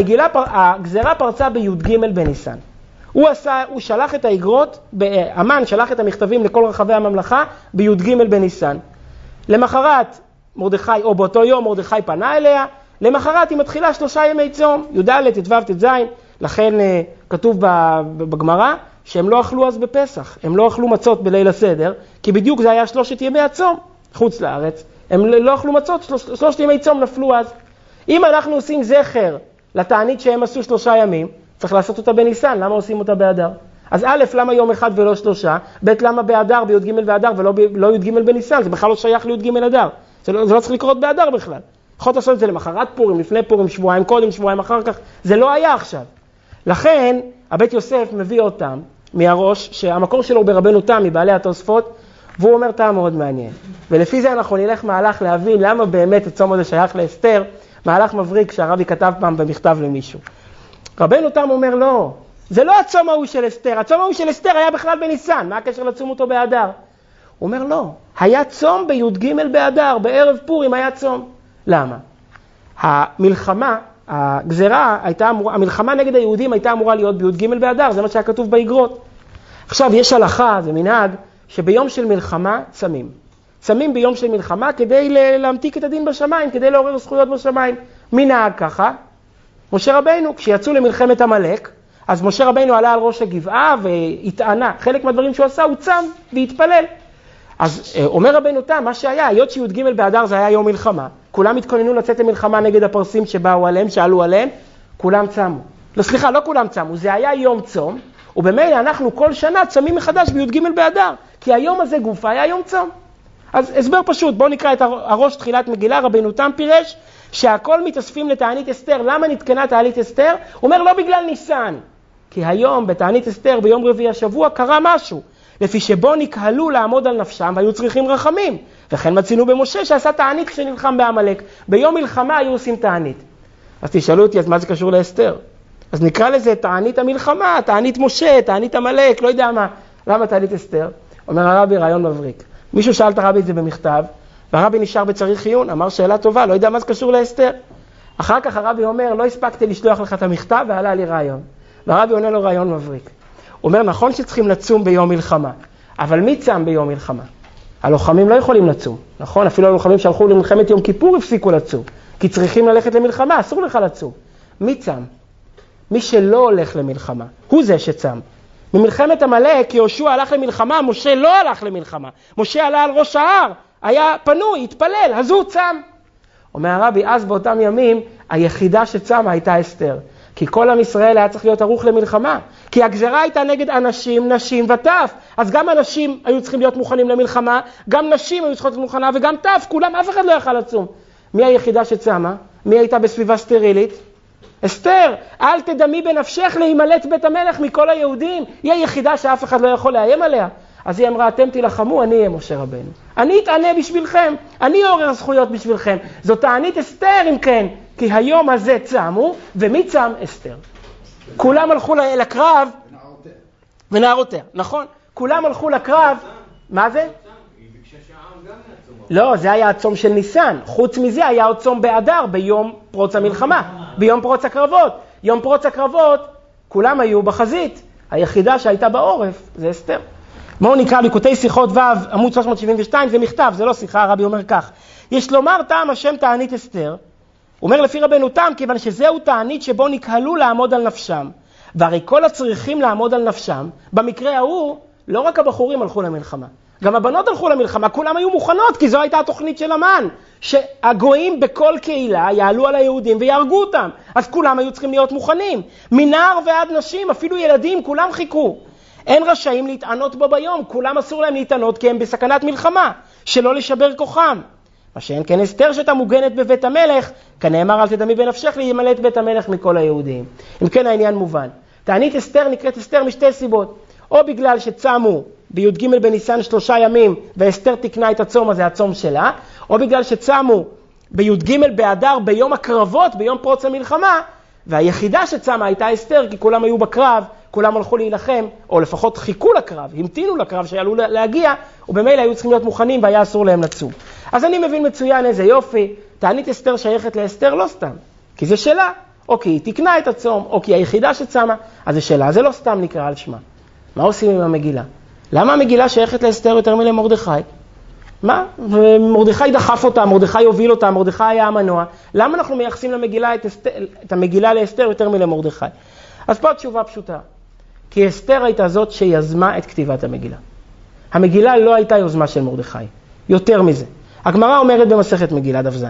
Speaker 2: הגזרה פרצה בי"ג בניסן. הוא שלח את האגרות, המן שלח את המכתבים לכל רחבי הממלכה בי"ג בניסן. למחרת מרדכי, או באותו יום מרדכי פנה אליה, למחרת היא מתחילה 3 ימי צום, י"ד, ט"ו, ט"ז, לכן כתוב בגמרא שהם לא אכלו אז בפסח, הם לא אכלו מצות בליל הסדר, כי בדיוק זה היה 3 ימי הצום חוץ לארץ, הם לא אכלו מצות, 3 ימי צום נפלו אז. אם אנחנו עושים זכר לתענית שהם עשו 3 ימים, צריך לעשות אותה בניסן, למה עושים אותה באדר? אז א', למה יום אחד ולא 3? ב', למה באדר, בי"ג באדר ולא י"ג בניסן? זה בכלל לא שייך לי"ג אדר. זה לא צריך לקרות באדר בכלל. יכולת לעשות את זה למחרת פורים, לפני פורים, שבועיים קודם, שבועיים אחר כך. זה לא היה עכשיו. לכן, הבית יוסף מביא אותם מהראש, שהמקור שלו הוא ברבנו תם, מבעלי התוספות, והוא אומר טעם מאוד מעניין. ולפי זה אנחנו נלך מהלך להבין למה באמת הצום הזה שייך לאסתר, מהלך מבריק שהרבי כתב פעם במכתב למישהו. רבנו תם אומר לא, זה לא הצום ההוא של אסתר, הצום ההוא של אסתר היה בכלל בניסן, מה הקשר לצום אותו באדר? הוא אומר לא, היה צום בי"ג באדר, בערב פורים היה צום. למה? המלחמה, הגזרה, המלחמה נגד היהודים הייתה אמורה להיות בי"ג באדר, זה מה שהיה כתוב באגרות. עכשיו יש הלכה, זה מנהג, שביום של מלחמה צמים. צמים ביום של מלחמה כדי להמתיק את הדין בשמיים, כדי לעורר זכויות בשמיים. מנהג ככה, משה רבינו, כשיצאו למלחמת עמלק, אז משה רבינו עלה על ראש הגבעה והתענה. חלק מהדברים שהוא עשה הוא צם והתפלל. אז אומר רבינו תם, מה שהיה, היות שי"ג באדר זה היה יום מלחמה, כולם התכוננו לצאת למלחמה נגד הפרסים שבאו עליהם, שעלו עליהם, כולם צמו. לא, סליחה, לא כולם צמו, זה היה יום צום, ובמילא אנחנו כל שנה צמים מחדש בי"ג באדר, כי היום הזה גופה היה יום צום. אז הסבר פשוט, בואו נקרא את הראש תחילת מגילה, רבינו תם פירש, שהכל מתאספים לתענית אסתר. למה נתקנה תענית אסתר? הוא אומר לא בגלל ניסן, כי היום בתענית אסתר ביום רביעי השבוע קרה משהו, לפי שבו נקהלו לעמוד על נפשם והיו צריכים רחמים. וכן מצינו במשה שעשה תענית כשנלחם בעמלק. ביום מלחמה היו עושים תענית. אז תשאלו אותי, אז מה זה קשור לאסתר? אז נקרא לזה תענית המלחמה, תענית משה, תענית עמלק, לא יודע מה. למה תענית אסתר? אומר הרבי, רעיון מבריק. מישהו שאל את הרבי את זה במכתב, והרבי נשאר בצריך עיון, אמר שאלה טובה, לא יודע מה זה קשור לאסתר. אחר כך הרבי אומר, לא הספקתי לשלוח לך את המכתב ועלה לי רעיון. והרבי עונה לו רעיון מבריק. הוא אומר, נכון שצריכים לצום ביום מלחמה, אבל מי צם ביום מלחמה? הלוחמים לא יכולים לצום, נכון? אפילו הלוחמים שהלכו למלחמת יום כיפור הפסיקו לצום, כי צריכים ללכת למלחמה, אסור לך לצום. מי צם? מי שלא הולך למלחמה, הוא זה שצם. במלחמת עמלק, יהושע הלך למלחמה, משה לא הלך למלחמה. משה עלה על ראש ההר, היה פנוי, התפלל, אז הוא צם. אומר הרבי, אז באותם ימים, היחידה שצמה הייתה אסתר. כי כל עם ישראל היה צריך להיות ערוך למלחמה. כי הגזרה הייתה נגד אנשים, נשים וטף. אז גם אנשים היו צריכים להיות מוכנים למלחמה, גם נשים היו צריכות להיות מוכנה, וגם טף, כולם, אף אחד לא יכל לצום. מי היחידה שצמה? מי הייתה בסביבה סטרילית? אסתר, אל תדמי בנפשך להימלט בית המלך מכל היהודים. היא היחידה שאף אחד לא יכול לאיים עליה. אז היא אמרה, אתם תילחמו, אני אהיה משה רבנו. אני אתענה בשבילכם, אני אעורר זכויות בשבילכם. זאת תענית אסתר אם כן, כי היום הזה צמו, ומי צם? אסתר. כולם הלכו לקרב, ונערותיה, נכון? כולם הלכו לקרב, מה זה? לא, זה היה הצום של ניסן. חוץ מזה היה עוד צום באדר, ביום פרוץ המלחמה, ביום פרוץ הקרבות. יום פרוץ הקרבות, כולם היו בחזית. היחידה שהייתה בעורף, זה אסתר. בואו נקרא ליקוטי שיחות ו' עמוד 372, זה מכתב, זה לא שיחה, הרבי אומר כך. יש לומר טעם השם תענית אסתר, אומר לפי רבנו תם, כיוון שזהו תענית שבו נקהלו לעמוד על נפשם, והרי כל הצריכים לעמוד על נפשם, במקרה ההוא, לא רק הבחורים הלכו למלחמה, גם הבנות הלכו למלחמה, כולם היו מוכנות, כי זו הייתה התוכנית של המן, שהגויים בכל קהילה יעלו על היהודים ויהרגו אותם, אז כולם היו צריכים להיות מוכנים, מנער ועד נשים, אפילו ילדים, כולם חיכו. אין רשאים להתענות בו ביום, כולם אסור להם להתענות כי הם בסכנת מלחמה, שלא לשבר כוחם. מה שאין כן אסתר שאתה מוגנת בבית המלך, כנאמר אל תדמי בנפשך להימלא את בית המלך מכל היהודים. אם כן העניין מובן. תענית אסתר נקראת אסתר משתי סיבות, או בגלל שצמו בי"ג בניסן 3 ימים ואסתר תקנה את הצום הזה, הצום שלה, או בגלל שצמו בי"ג באדר ביום הקרבות, ביום פרוץ המלחמה, והיחידה שצמה הייתה אסתר כי כולם היו בקרב, כולם הלכו להילחם, או לפחות חיכו לקרב, המתינו לקרב שעלו להגיע, ובמילא היו צריכים להיות מוכנים והיה אסור להם לצום. אז אני מבין מצוין איזה יופי, תענית אסתר שייכת לאסתר לא סתם, כי זה שלה, או כי היא תקנה את הצום, או כי היחידה שצמה, אז זה שלה, זה לא סתם נקרא על שמה. מה עושים עם המגילה? למה המגילה שייכת לאסתר יותר מלמרדכי? מה? מרדכי דחף אותה, מרדכי הוביל אותה, מרדכי היה המנוע. למה אנחנו מייחסים למגילה את המגילה לאסתר יותר מלמרדכי? אז פה התשובה פשוטה. כי אסתר הייתה זאת שיזמה את כתיבת המגילה. המגילה לא הייתה יוזמה של מרדכי. יותר מזה. הגמרא אומרת במסכת מגילה דף ז.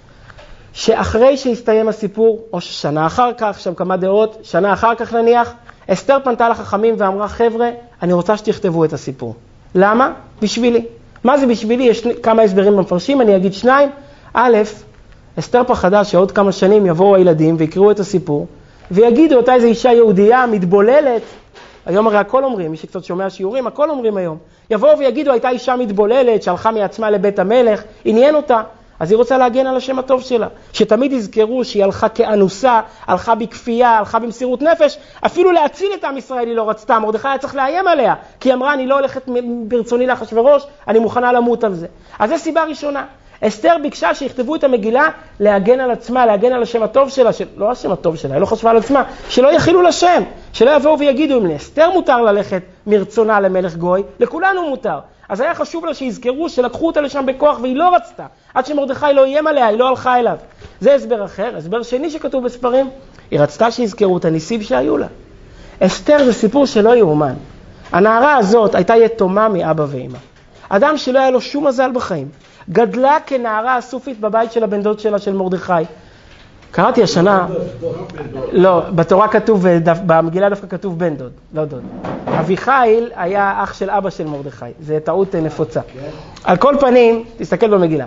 Speaker 2: שאחרי שהסתיים הסיפור, או שנה אחר כך, עכשיו כמה דעות, שנה אחר כך נניח, אסתר פנתה לחכמים ואמרה, חבר'ה, אני רוצה שתכתבו את הסיפור. למה? בשבילי. מה זה בשבילי? יש כמה הסברים במפרשים, אני אגיד 2. א', אסתר פחדה שעוד כמה שנים יבואו הילדים ויקראו את הסיפור, ויגידו אותה איזו אישה יהודייה מתבוללת, היום הרי הכל אומרים, מי שקצת שומע שיעורים, הכל אומרים היום, יבואו ויגידו הייתה אישה מתבוללת, שהלכה מעצמה לבית המלך, עניין אותה, אז היא רוצה להגן על השם הטוב שלה, שתמיד יזכרו שהיא הלכה כאנוסה, הלכה בכפייה, הלכה במסירות נפש, אפילו להציל את עם ישראל היא לא רצתה, מרדכי היה צריך לאיים עליה, כי היא אמרה אני לא הולכת ברצוני לאחשוורוש, אני מוכנה למות על זה. אז זו סיבה ראשונה. אסתר ביקשה שיכתבו את המגילה להגן על עצמה, להגן על השם הטוב שלה, לא השם הטוב שלה, היא לא חשבה על עצמה, שלא יחילו לשם, שלא יבואו ויגידו אם לאסתר מותר ללכת מרצונה למלך גוי, לכולנו מותר. אז היה חשוב לה שיזכרו שלקחו אותה לשם בכוח והיא לא רצתה, עד שמרדכי לא איים עליה, היא לא הלכה אליו. זה הסבר אחר, הסבר שני שכתוב בספרים, היא רצתה שיזכרו את הניסים שהיו לה. אסתר זה סיפור שלא יאומן. הנערה הזאת הייתה יתומה מאבא ואמא. אדם שלא היה לו שום מזל בחיים. גדלה כנערה אסופית בבית של הבן דוד שלה של מרדכי. קראתי השנה, לא, בתורה כתוב, במגילה דווקא כתוב בן דוד, לא דוד. אביחיל היה אח של אבא של מרדכי, זה טעות נפוצה. על כל פנים, תסתכל במגילה.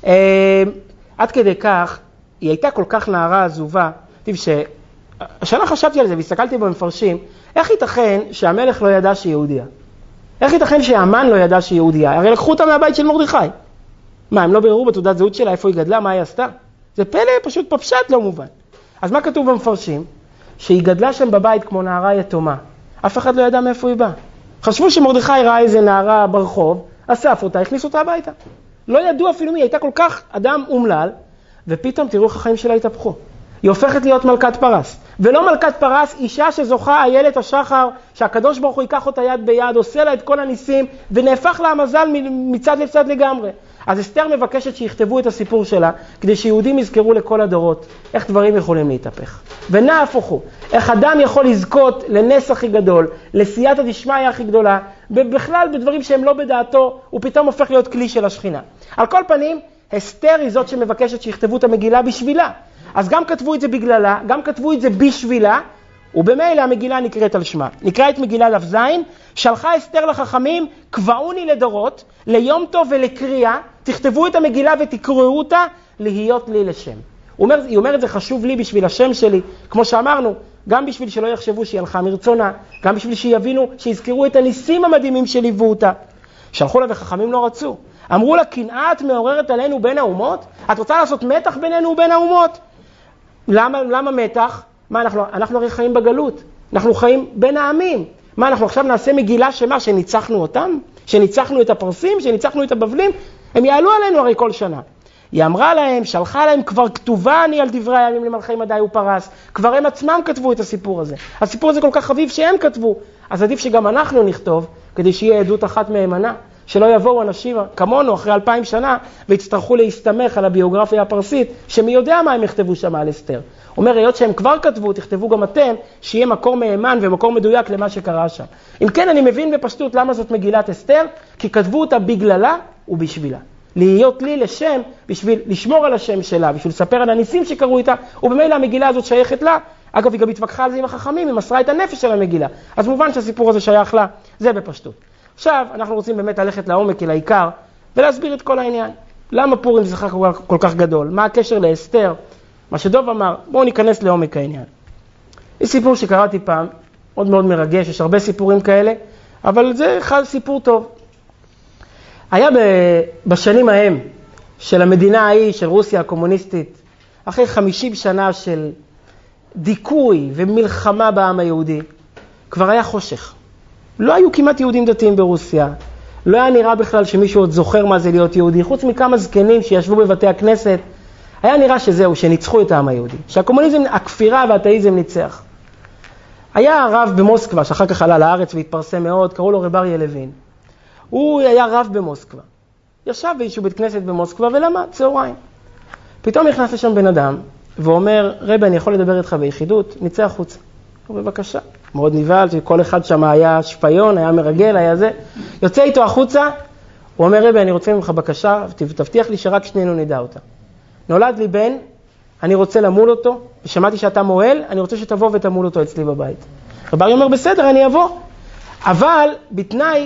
Speaker 2: עד כדי כך, היא הייתה כל כך נערה עזובה, השנה חשבתי על זה והסתכלתי במפרשים, איך ייתכן שהמלך לא ידע שהיא יהודיה? איך ייתכן שהאמן לא ידע שהיא יהודיה? הרי לקחו אותה מהבית של מרדכי. מה, הם לא ביררו בתעודת זהות שלה איפה היא גדלה, מה היא עשתה? זה פלא, פשוט פשט לא מובן. אז מה כתוב במפרשים? שהיא גדלה שם בבית כמו נערה יתומה. אף אחד לא ידע מאיפה היא באה. חשבו שמרדכי ראה איזה נערה ברחוב, אסף אותה, הכניס אותה הביתה. לא ידעו אפילו מי, הייתה כל כך אדם אומלל, ופתאום תראו איך החיים שלה התהפכו. היא הופכת להיות מלכת פרס. ולא מלכת פרס, אישה שזוכה איילת השחר, שהקדוש ברוך הוא ייקח אותה יד ביד, עושה לה את כל הניסים, ונהפך לה המזל מצד לצד לגמרי. אז אסתר מבקשת שיכתבו את הסיפור שלה, כדי שיהודים יזכרו לכל הדורות איך דברים יכולים להתהפך. ונהפוך הוא, איך אדם יכול לזכות לנס הכי גדול, לסייעתא דשמיא הכי גדולה, בכלל בדברים שהם לא בדעתו, הוא פתאום הופך להיות כלי של השכינה. על כל פנים, אסתר היא זאת שמבקשת שיכתבו את המגילה בשבילה. אז גם כתבו את זה בגללה, גם כתבו את זה בשבילה, ובמילא המגילה נקראת על שמה. נקרא את מגילה דף ז, שלחה אסתר לחכמים, קבעוני לדורות, ליום טוב ולקריאה, תכתבו את המגילה ותקראו אותה, להיות לי לשם. היא אומרת, זה חשוב לי בשביל השם שלי, כמו שאמרנו, גם בשביל שלא יחשבו שהיא הלכה מרצונה, גם בשביל שיבינו, שיזכרו את הניסים המדהימים שליוו אותה. שלחו לה וחכמים לא רצו. אמרו לה, קנאה את מעוררת עלינו בין האומות? את רוצה לעשות מתח בינינו ובין האומות? למה מתח? מה אנחנו הרי חיים בגלות, אנחנו חיים בין העמים. מה אנחנו עכשיו נעשה מגילה שמה, שניצחנו אותם? שניצחנו את הפרסים, שניצחנו את הבבלים? הם יעלו עלינו הרי כל שנה. היא אמרה להם, שלחה להם, כבר כתובה אני על דברי הימים למלכי מדי ופרס. כבר הם עצמם כתבו את הסיפור הזה. הסיפור הזה כל כך חביב שהם כתבו. אז עדיף שגם אנחנו נכתוב, כדי שיהיה עדות אחת מהימנה. שלא יבואו אנשים כמונו אחרי 2000 שנה, ויצטרכו להסתמך על הביוגרפיה הפרסית, שמי יודע מה הם יכתבו שם על אסתר. אומר, היות שהם כבר כתבו, תכתבו גם אתם, שיהיה מקור מהימן ומקור מדויק למה שקרה שם. אם כן, אני מבין בפשטות למה זאת מגילת אסתר, כי כתבו אותה בגללה ובשבילה. להיות לי לשם, בשביל לשמור על השם שלה, בשביל לספר על הניסים שקרו איתה, ובמילא המגילה הזאת שייכת לה, אגב, היא גם התווכחה על זה עם החכמים, היא מסרה את הנפש של המגילה. אז מובן שהסיפור הזה שייך לה, זה בפשטות. עכשיו, אנחנו רוצים באמת ללכת לעומק, אל העיקר, ולהסביר את כל העניין. למה פורים זה כל כך גדול? מה הקשר לאסתר? מה שדוב אמר, בואו ניכנס לעומק העניין. יש סיפור שקראתי פעם, מאוד מאוד מרגש, יש הרבה סיפורים כאלה, אבל זה סיפור טוב. היה בשנים ההם של המדינה ההיא, של רוסיה הקומוניסטית, אחרי 50 שנה של דיכוי ומלחמה בעם היהודי, כבר היה חושך. לא היו כמעט יהודים דתיים ברוסיה. לא היה נראה בכלל שמישהו עוד זוכר מה זה להיות יהודי. חוץ מכמה זקנים שישבו בבתי הכנסת, היה נראה שזהו, שניצחו את העם היהודי. שהקומוניזם, הכפירה והאתאיזם ניצח. היה רב במוסקבה, שאחר כך עלה לארץ והתפרסם מאוד, קראו לו רב אריה לוין. הוא היה רב במוסקבה. ישב באיזשהו בית כנסת במוסקבה ולמד צהריים. פתאום נכנס לשם בן אדם, ואומר, רבי, אני יכול לדבר איתך ביחידות, נצא החוצה. הוא בבקשה. מאוד נבהל, שכל אחד שם היה שפיון, היה מרגל, היה זה. יוצא איתו החוצה, הוא אומר, רבי, אני רוצה ממך בקשה, תבטיח לי שרק שנינו נדע אותה. נולד לי בן, אני רוצה למול אותו, ושמעתי שאתה מועל, אני רוצה שתבוא ותמול אותו אצלי בבית. רבי אומר, בסדר, אני אבוא. אבל בתנאי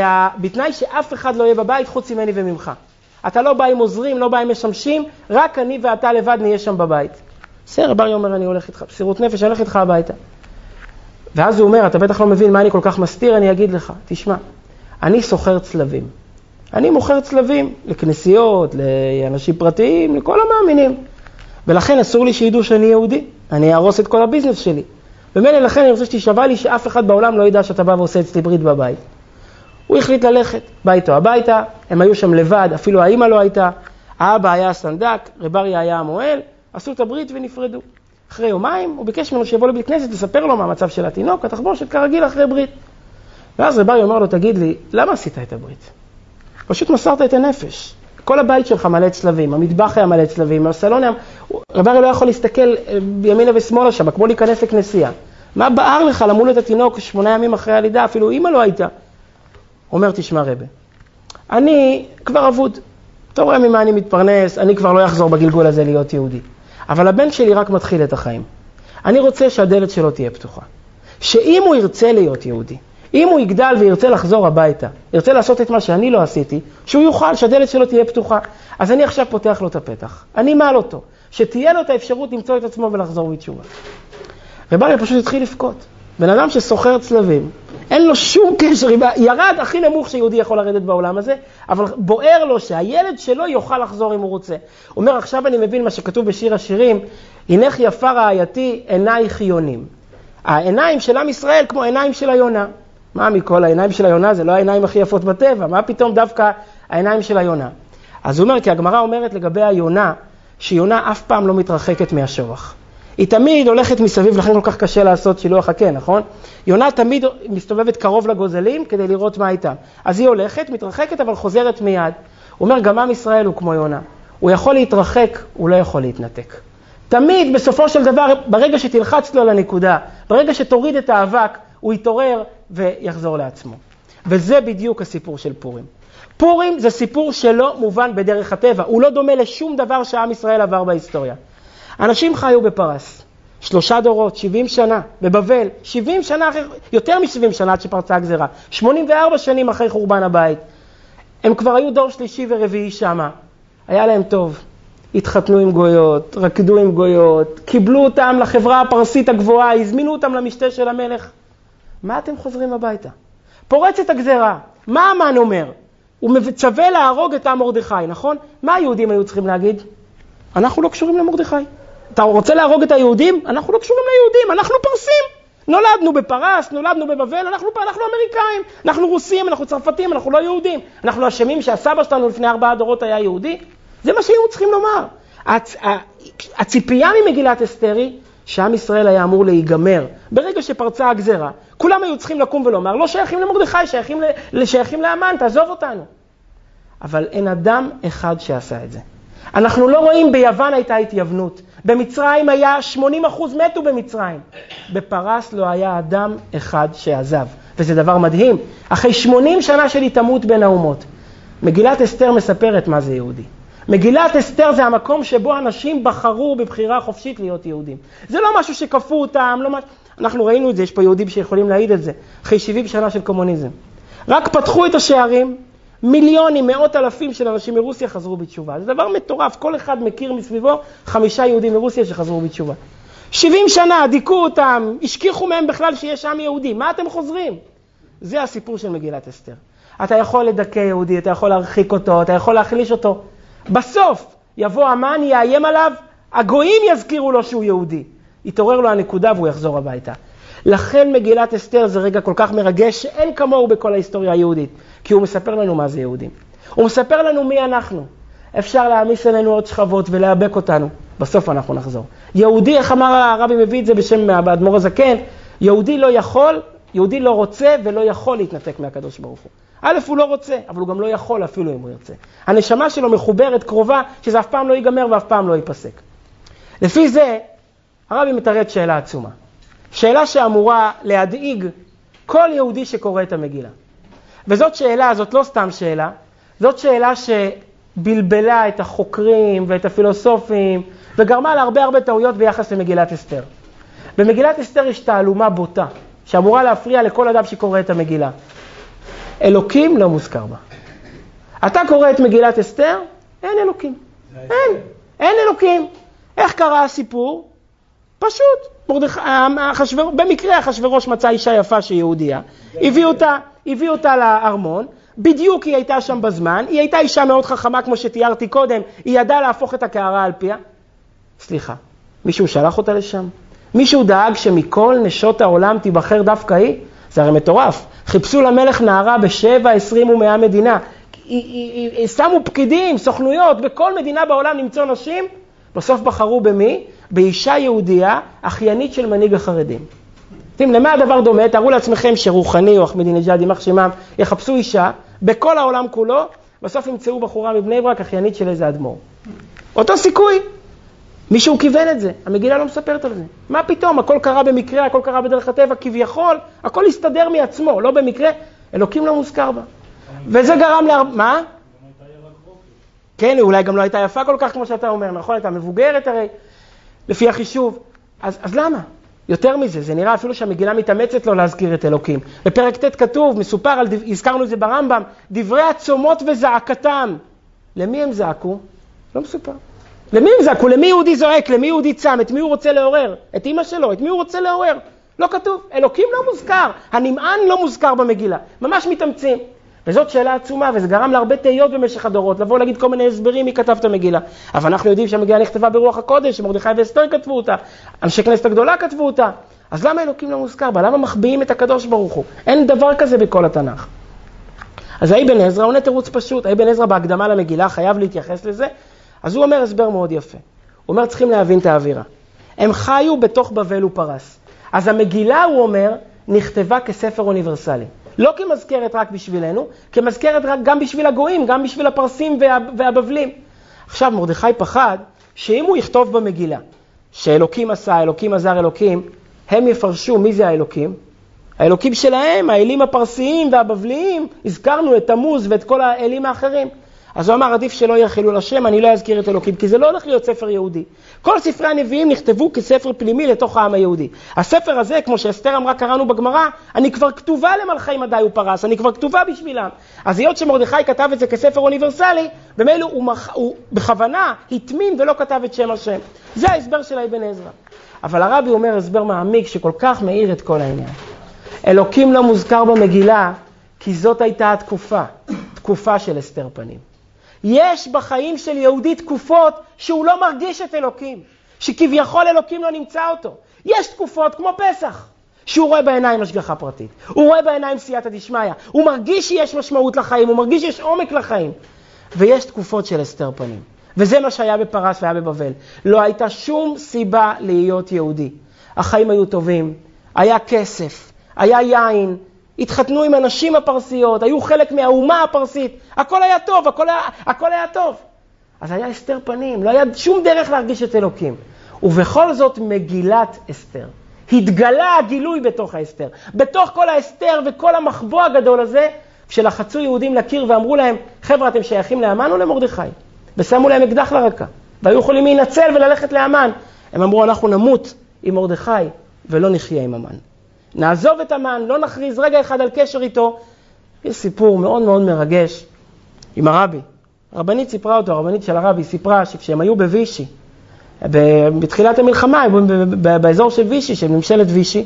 Speaker 2: שאף אחד לא יהיה בבית חוץ ממני וממך. אתה לא בא עם עוזרים, לא בא עם משמשים, רק אני ואתה לבד נהיה שם בבית. בסדר, רבי אומר, אני הולך איתך, בסירות נפש, אני הולך איתך הביתה. ואז הוא אומר, אתה בטח לא מבין מה אני כל כך מסתיר, אני אגיד לך, תשמע, אני סוחר צלבים. אני מוכר צלבים לכנסיות, לאנשים פרטיים, לכל המאמינים. ולכן אסור לי שידעו שאני יהודי. אני ארוס את כל הביזנס שלי. ומילא לכן אני רוצה שתשווה לי שאף אחד בעולם לא ידע שאתה בא ועושה אצלי ברית בבית. הוא החליט ללכת, בא איתו הביתה, הם היו שם לבד, אפילו האמא לא הייתה, האבא היה הסנדק, רב אריה היה המועל, עשו את הברית ונפרדו. אחרי יומיים הוא ביקש ממנו שיבוא לבית כנסת לספר לו מה המצב של התינוק, התחבושת כרגיל אחרי ברית. ואז רב אריה אומר לו, תגיד לי, למה עשית את הברית? פשוט מסרת את הנפש. כל הבית שלך מלא צלבים, המטבח היה מלא צלבים, הסלון היה... רב אריה לא יכול להסתכל בימינה ושמאלה שם, כמו להיכנס לכנסייה. מה בער לך למול את התינוק 8 ימים אחרי הלידה, אפילו אמא לא הייתה. אומר, תשמע רבי, אני כבר אבוד. אתה רואה ממה אני מתפרנס, אני כבר לא אחזור בגלגול הזה להיות יהודי. אבל הבן שלי רק מתחיל את החיים. אני רוצה שהדלת שלו תהיה פתוחה. שאם הוא ירצה להיות יהודי, אם הוא יגדל וירצה לחזור הביתה, ירצה לעשות את מה שאני לא עשיתי, שהוא יוכל, שהדלת שלו תהיה פתוחה. אז אני עכשיו פותח לו את הפתח. אני מעל אותו. שתהיה לו את האפשרות למצוא את עצמו ולחזור בתשובה. רב אריה פשוט התחיל לבכות. בן אדם שסוחר צלבים, אין לו שום קשר, ירד הכי נמוך שיהודי יכול לרדת בעולם הזה, אבל בוער לו שהילד שלו יוכל לחזור אם הוא רוצה. הוא אומר, עכשיו אני מבין מה שכתוב בשיר השירים, הנך יפה רעייתי עינייך יונים. העיניים של עם ישראל כמו העיניים של היונה. מה מכל העיניים של היונה? זה לא העיניים הכי יפות בטבע, מה פתאום דווקא העיניים של היונה? אז הוא אומר, כי הגמרא אומרת לגבי היונה, שיונה אף פעם לא מתרחקת מהשורח. היא תמיד הולכת מסביב, לכן כל כך קשה לעשות שילוח הקן, נכון? יונה תמיד מסתובבת קרוב לגוזלים כדי לראות מה איתה. אז היא הולכת, מתרחקת, אבל חוזרת מיד. הוא אומר, גם עם ישראל הוא כמו יונה. הוא יכול להתרחק, הוא לא יכול להתנתק. תמיד, בסופו של דבר, ברגע שתלחץ לו לנקודה, ברגע שתוריד את האבק, הוא יתעורר ויחזור לעצמו. וזה בדיוק הסיפור של פורים. פורים זה סיפור שלא מובן בדרך הטבע. הוא לא דומה לשום דבר שעם ישראל עבר בהיסטוריה. אנשים חיו בפרס, 3 דורות, 70 שנה, בבבל, 70 שנה אחרי, יותר מ-70 שנה עד שפרצה הגזרה, 84 שנים אחרי חורבן הבית. הם כבר היו דור שלישי ורביעי שמה. היה להם טוב. התחתנו עם גויות, רקדו עם גויות, קיבלו אותם לחברה הפרסית הגבוהה, הזמינו אותם למשתה של המלך. מה אתם חוזרים הביתה? פורצת הגזרה. מה המן אומר? הוא מצווה להרוג את עם מרדכי, נכון? מה היהודים היו צריכים להגיד? אנחנו לא קשורים למרדכי. אתה רוצה להרוג את היהודים? אנחנו לא קשורים ליהודים, אנחנו פרסים. נולדנו בפרס, נולדנו בבבל, אנחנו אמריקאים, אנחנו רוסים, אנחנו צרפתים, אנחנו לא יהודים. אנחנו אשמים שהסבא שלנו לפני 4 דורות היה יהודי. זה מה שהיו צריכים לומר. הציפייה ממגילת אסתר שעם ישראל היה אמור להיגמר. ברגע שפרצה הגזרה, כולם היו צריכים לקום ולומר, לא שייכים למרדכי, שייכים להמן, תעזוב אותנו. אבל אין אדם אחד שעשה את זה. אנחנו לא רואים, ביוון הייתה התייוונות. במצרים היה 80% מתו במצרים. בפרס לא היה אדם אחד שעזב. וזה דבר מדהים. אחרי 80 שנה של התעמות בין האומות. מגילת אסתר מספרת מה זה יהודי. מגילת אסתר זה המקום שבו אנשים בחרו בבחירה חופשית להיות יהודים. זה לא משהו שכפו אותם, לא משהו... אנחנו ראינו את זה, יש פה יהודים שיכולים להעיד את זה, אחרי 70 שנה של קומוניזם. רק פתחו את השערים, מיליונים, מאות אלפים של אנשים מרוסיה חזרו בתשובה. זה דבר מטורף, כל אחד מכיר מסביבו 5 יהודים מרוסיה שחזרו בתשובה. 70 שנה, דיכאו אותם, השכיחו מהם בכלל שיש עם יהודי. מה אתם חוזרים? זה הסיפור של מגילת אסתר. אתה יכול לדכא יהודי, אתה יכול להרחיק אותו, אתה יכול להחליש אותו. בסוף יבוא המן, יאיים עליו, הגויים יזכירו לו שהוא יהודי. יתעורר לו הנקודה והוא יחזור הביתה. לכן מגילת אסתר זה רגע כל כך מרגש שאין כמוהו בכל ההיסטוריה היהודית. כי הוא מספר לנו מה זה יהודים. הוא מספר לנו מי אנחנו. אפשר להעמיס עלינו עוד שכבות ולהיאבק אותנו. בסוף אנחנו נחזור. יהודי, איך אמר הרבי מביא את זה בשם האדמו"ר הזקן, יהודי לא יכול, יהודי לא רוצה ולא יכול להתנתק מהקדוש ברוך הוא. א', הוא לא רוצה, אבל הוא גם לא יכול אפילו אם הוא ירצה. הנשמה שלו מחוברת, קרובה, שזה אף פעם לא ייגמר ואף פעם לא ייפסק. לפי זה, הרבי מתרד שאלה עצומה. שאלה שאמורה להדאיג כל יהודי שקורא את המגילה. וזאת שאלה, זאת לא סתם שאלה, זאת שאלה שבלבלה את החוקרים ואת הפילוסופים, וגרמה להרבה טעויות ביחס למגילת אסתר. במגילת אסתר יש תעלומה בוטה, שאמורה להפריע לכל אדם שקורא את המגילה. אלוקים לא מוזכר בה. אתה קורא את מגילת אסתר, אין אלוקים. אין אלוקים. איך קרה הסיפור? פשוט. במקרה אחשוורוש מצא אישה יפה שהיא יהודייה. הביא אותה לארמון. בדיוק היא הייתה שם בזמן. היא הייתה אישה מאוד חכמה כמו שתיארתי קודם. היא ידעה להפוך את הקערה על פיה. סליחה, מישהו שלח אותה לשם? מישהו דאג שמכל נשות העולם תיבחר דווקא היא? זה הרי מטורף. חיפשו למלך נערה ב7, 20 ו100 מדינה. שמו פקידים, סוכנויות, בכל מדינה בעולם למצוא נשים. בסוף בחרו במי? באישה יהודייה, אחיינית של מנהיג החרדים. למה הדבר דומה? תארו לעצמכם שרוחני או אחמדינג'אד, יימח שמם, יחפשו אישה בכל העולם כולו, בסוף ימצאו בחורה מבני ברק, אחיינית של איזה אדמו"ר. אותו סיכוי. מישהו כיוון את זה, המגילה לא מספרת על זה. מה פתאום? הכל קרה במקרה, הכל קרה בדרך הטבע, כביכול, הכל הסתדר מעצמו, לא במקרה, אלוקים לא מוזכר בה. וזה גרם מה? כן, אולי גם לא הייתה יפה כל כך כמו שאתה אומר, נכון? הייתה מבוגרת הרי, לפי החישוב. אז למה? יותר מזה, זה נראה אפילו שהמגילה מתאמצת לא להזכיר את אלוקים. בפרק ט' כתוב, מסופר, הזכרנו את זה ברמב"ם, דברי הצומות וזעקתם. למי הם זעקו? לא מסופר. למי הם זעקו? למי יהודי זועק? למי יהודי צם? את מי הוא רוצה לעורר? את אמא שלו? את מי הוא רוצה לעורר? לא כתוב. אלוקים לא מוזכר. הנמען לא מוזכר במגילה. ממש מתאמצים. וזאת שאלה עצומה, וזה גרם להרבה תהיות במשך הדורות, לבוא להגיד כל מיני הסברים מי כתב את המגילה. אבל אנחנו יודעים שהמגילה נכתבה ברוח הקודש, שמרדכי ואסתר כתבו אותה, אנשי כנסת הגדולה כתבו אותה. אז למה אלוקים לא מוזכר בה? למה מחביאים את הקדוש ברוך הוא? אין דבר כזה בכל התנ"ך. אז האבן עזרא עונה תירוץ פשוט. האבן עזרא בהקדמה למגילה חייב להתייחס לזה. אז הוא אומר הסבר מאוד יפה. הוא אומר צריכים להבין את האווירה. הם חיו בתוך בבל ופרס. אז המגילה, הוא אומר, נכתבה כספר אוניברסלי. לא כמזכרת רק בשבילנו, כמזכרת רק גם בשביל הגויים, גם בשביל הפרסים והבבלים. עכשיו מרדכי פחד שאם הוא יכתוב במגילה, שאלוקים עשה, אלוקים עזר אלוקים, הם יפרשו מי זה האלוקים? האלוקים שלהם, האלים הפרסיים והבבליים, הזכרנו את תמוז ואת כל האלים האחרים. אז הוא אמר, עדיף שלא יהיה חילול השם, אני לא אזכיר את אלוקים, כי זה לא הולך להיות ספר יהודי. כל ספרי הנביאים נכתבו כספר פנימי לתוך העם היהודי. הספר הזה, כמו שאסתר אמרה, קראנו בגמרא, אני כבר כתובה למלכי מדי ופרס, אני כבר כתובה בשבילם. אז היות שמרדכי כתב את זה כספר אוניברסלי, במילא הוא בכוונה התמין ולא כתב את שם השם. זה ההסבר של אבן עזרא. אבל הרבי אומר הסבר מעמיק שכל כך מאיר את כל העניין. אלוקים לא מוזכר במגילה, כי זאת הייתה תקופה של אסתר פנים. יש בחיים של יהודי תקופות שהוא לא מרגיש את אלוקים, שכביכול אלוקים לא נמצא אותו. יש תקופות כמו פסח, שהוא רואה בעיניים השגחה פרטית, הוא רואה בעיניים סייעתא דשמיא, הוא מרגיש שיש משמעות לחיים, הוא מרגיש שיש עומק לחיים. ויש תקופות של אסתר פנים, וזה מה שהיה בפרס והיה בבבל. לא הייתה שום סיבה להיות יהודי. החיים היו טובים, היה כסף, היה יין, התחתנו עם אנשים הפרסיות, היו חלק מהאומה הפרסית, הכל היה טוב, הכל היה טוב. אז היה אסתר פנים, לא היה שום דרך להרגיש את אלוקים. ובכל זאת מגילת אסתר. התגלה הגילוי בתוך האסתר. בתוך כל האסתר וכל המחבוא הגדול הזה, כשלחצו יהודים לקיר ואמרו להם, חבר'ה, אתם שייכים להמן או למרדכי? ושמו להם אקדח לרקה, והיו יכולים להינצל וללכת לאמן. הם אמרו, אנחנו נמות עם מרדכי ולא נחיה עם המן. נעזוב את המן, לא נכריז רגע אחד על קשר איתו. יש סיפור מאוד מאוד מרגש עם הרבי. הרבנית סיפרה אותו, הרבנית של הרבי סיפרה שכשהם היו בווישי, בתחילת המלחמה, באזור של וישי, של ממשלת וישי,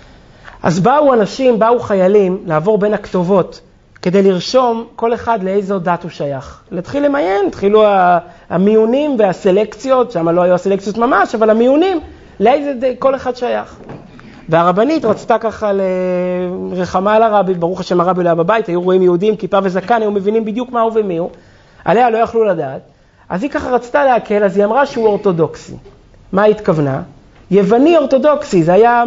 Speaker 2: אז באו אנשים, באו חיילים לעבור בין הכתובות, כדי לרשום כל אחד לאיזו דת הוא שייך. להתחיל למיין, התחילו המיונים והסלקציות, שם לא היו הסלקציות ממש, אבל המיונים, לאיזה כל אחד שייך. והרבנית רצתה ככה לרחמה על הרבי, ברוך השם הרבי לא היה בבית, היו רואים יהודים, כיפה וזקן, היו מבינים בדיוק מה הוא ומי הוא, עליה לא יכלו לדעת. אז היא ככה רצתה להקל, אז היא אמרה שהוא אורתודוקסי. מה היא התכוונה? יווני אורתודוקסי, זה היה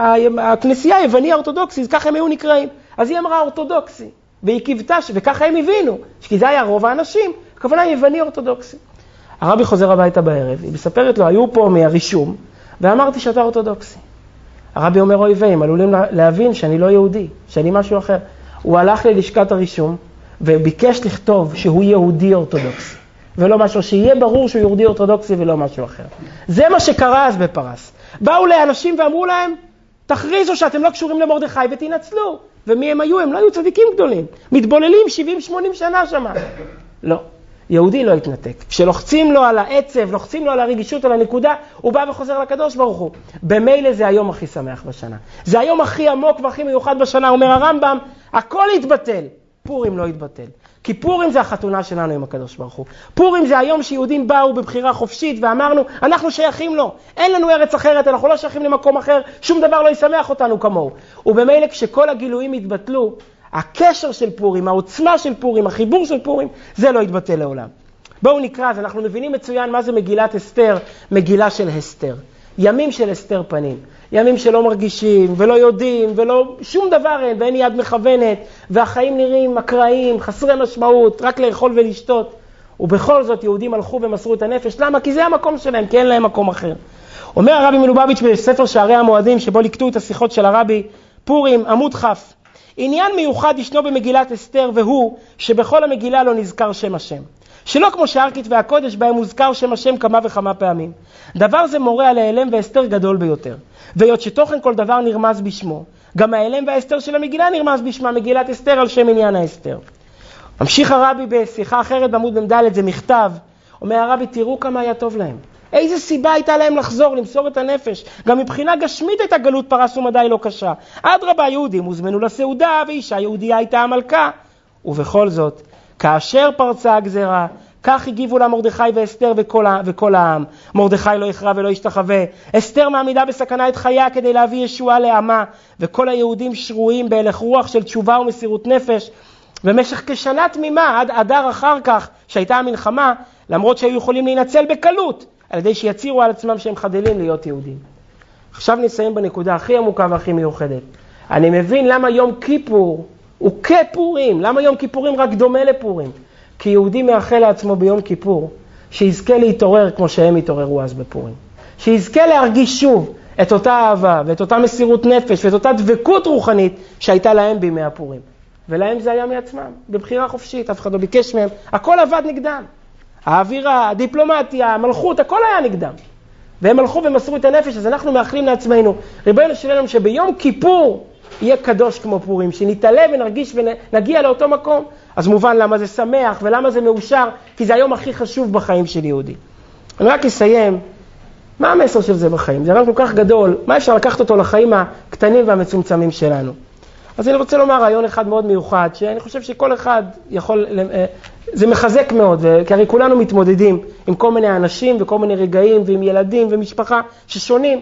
Speaker 2: הכנסייה יווני אורתודוקסי, אז ככה הם היו נקראים. אז היא אמרה אורתודוקסי, והיא קיבתה, וככה הם הבינו, כי זה היה רוב האנשים, הכוונה יווני אורתודוקסי. הרבי חוזר הביתה בערב, היא מספרת לו, היו פה מהרישום, ואמרתי שאתה אורתודוקסי. הרבי אומר, אוי והם עלולים להבין שאני לא יהודי, שאני משהו אחר. הוא הלך ללשכת הרישום, וביקש לכתוב שהוא יהודי אורתודוקסי. ולא משהו, שיהיה ברור שהוא יהודי אורתודוקסי ולא משהו אחר. זה מה שקרה אז בפרס. באו לאנשים ואמרו להם, תכריזו שאתם לא קשורים למרדכי ותנצלו. ומי הם היו? הם לא היו צדיקים גדולים. מתבוללים 70-80 שנה שמה. לא. יהודי לא התנתק. כשלוחצים לו על העצב, לוחצים לו על הרגישות, על הנקודה, הוא בא וחוזר לקדוש ברוך הוא. במילא זה היום הכי שמח בשנה. זה היום הכי עמוק והכי מיוחד בשנה. אומר הרמב"ם, הכל יתבטל. פורים לא יתבטל. כי פורים זה החתונה שלנו עם הקדוש ברוך הוא. פורים זה היום שיהודים באו בבחירה חופשית ואמרנו, אנחנו שייכים לו. אין לנו ארץ אחרת, אנחנו לא שייכים למקום אחר, שום דבר לא ישמח אותנו כמוהו. ובמילא כשכל הגילויים יתבטלו, הקשר של פורים, העוצמה של פורים, החיבור של פורים, זה לא יתבטל לעולם. בואו נקרא, אז אנחנו מבינים מצוין מה זה מגילת אסתר, מגילה של אסתר. ימים של אסתר פנים. ימים שלא מרגישים ולא יודעים ולא שום דבר אין, ואין יד מכוונת, והחיים נראים אקראיים, חסרי משמעות, רק לאכול ולשתות. ובכל זאת יהודים הלכו ומסרו את הנפש. למה? כי זה המקום שלהם, כי אין להם מקום אחר. אומר הרבי מלובביץ' בספר שערי המועדים, שבו לקטו את השיחות של הרבי, פורים, עמוד חף. עניין מיוחד ישנו במגילת אסתר, והוא שבכל המגילה לא נזכר שם השם. שלא כמו שאר כתבי הקודש בהם מוזכר שם השם כמה וכמה פעמים. דבר זה מורה על ההיעלם והאסתר גדול ביותר. והיות שתוכן כל דבר נרמז בשמו, גם ההיעלם והאסתר של המגילה נרמז בשמה, מגילת אסתר על שם עניין האסתר. ממשיך הרבי בשיחה אחרת בעמוד מ"ד, זה מכתב. אומר הרבי, תראו כמה היה טוב להם. איזה סיבה הייתה להם לחזור, למסור את הנפש. גם מבחינה גשמית הייתה גלות פרס ומדי לא קשה. אדרבה, יהודים הוזמנו לסעודה, ואישה יהודיה הייתה המלכה. ובכל זאת, כאשר פרצה הגזרה, כך הגיבו לה מרדכי ואסתר וכל העם. מרדכי לא יכרע ולא ישתחווה. אסתר מעמידה בסכנה את חייה כדי להביא ישועה לעמה, וכל היהודים שרויים בהלך רוח של תשובה ומסירות נפש. במשך כשנה תמימה, עד אדר אחר כך, שהייתה המלחמה, למרות שהיו יכולים להינצל בקלות, על ידי שיצירו על עצמם שהם חדלים להיות יהודים. עכשיו נסיים בנקודה הכי עמוקה והכי מיוחדת. אני מבין למה יום כיפור הוא כפורים, למה יום כיפורים רק דומה לפורים. כי יהודי מאחל לעצמו ביום כיפור, שיזכה להתעורר כמו שהם התעוררו אז בפורים. שיזכה להרגיש שוב את אותה אהבה ואת אותה מסירות נפש ואת אותה דבקות רוחנית שהייתה להם בימי הפורים. ולהם זה היה מעצמם, בבחירה חופשית, אף אחד לא ביקש מהם, הכל עבד נגדם. האווירה, הדיפלומטיה, המלכות, הכל היה נגדם. והם הלכו ומסרו את הנפש, אז אנחנו מאחלים לעצמנו, ריבונו שלנו, שביום כיפור יהיה קדוש כמו פורים, שנתעלה ונרגיש ונגיע לאותו מקום. אז מובן למה זה שמח ולמה זה מאושר, כי זה היום הכי חשוב בחיים של יהודי. אני רק אסיים, מה המסר של זה בחיים? זה רעיון כל כך גדול, מה אפשר לקחת אותו לחיים הקטנים והמצומצמים שלנו? אז אני רוצה לומר רעיון אחד מאוד מיוחד, שאני חושב שכל אחד יכול, זה מחזק מאוד, כי הרי כולנו מתמודדים עם כל מיני אנשים וכל מיני רגעים ועם ילדים ומשפחה ששונים.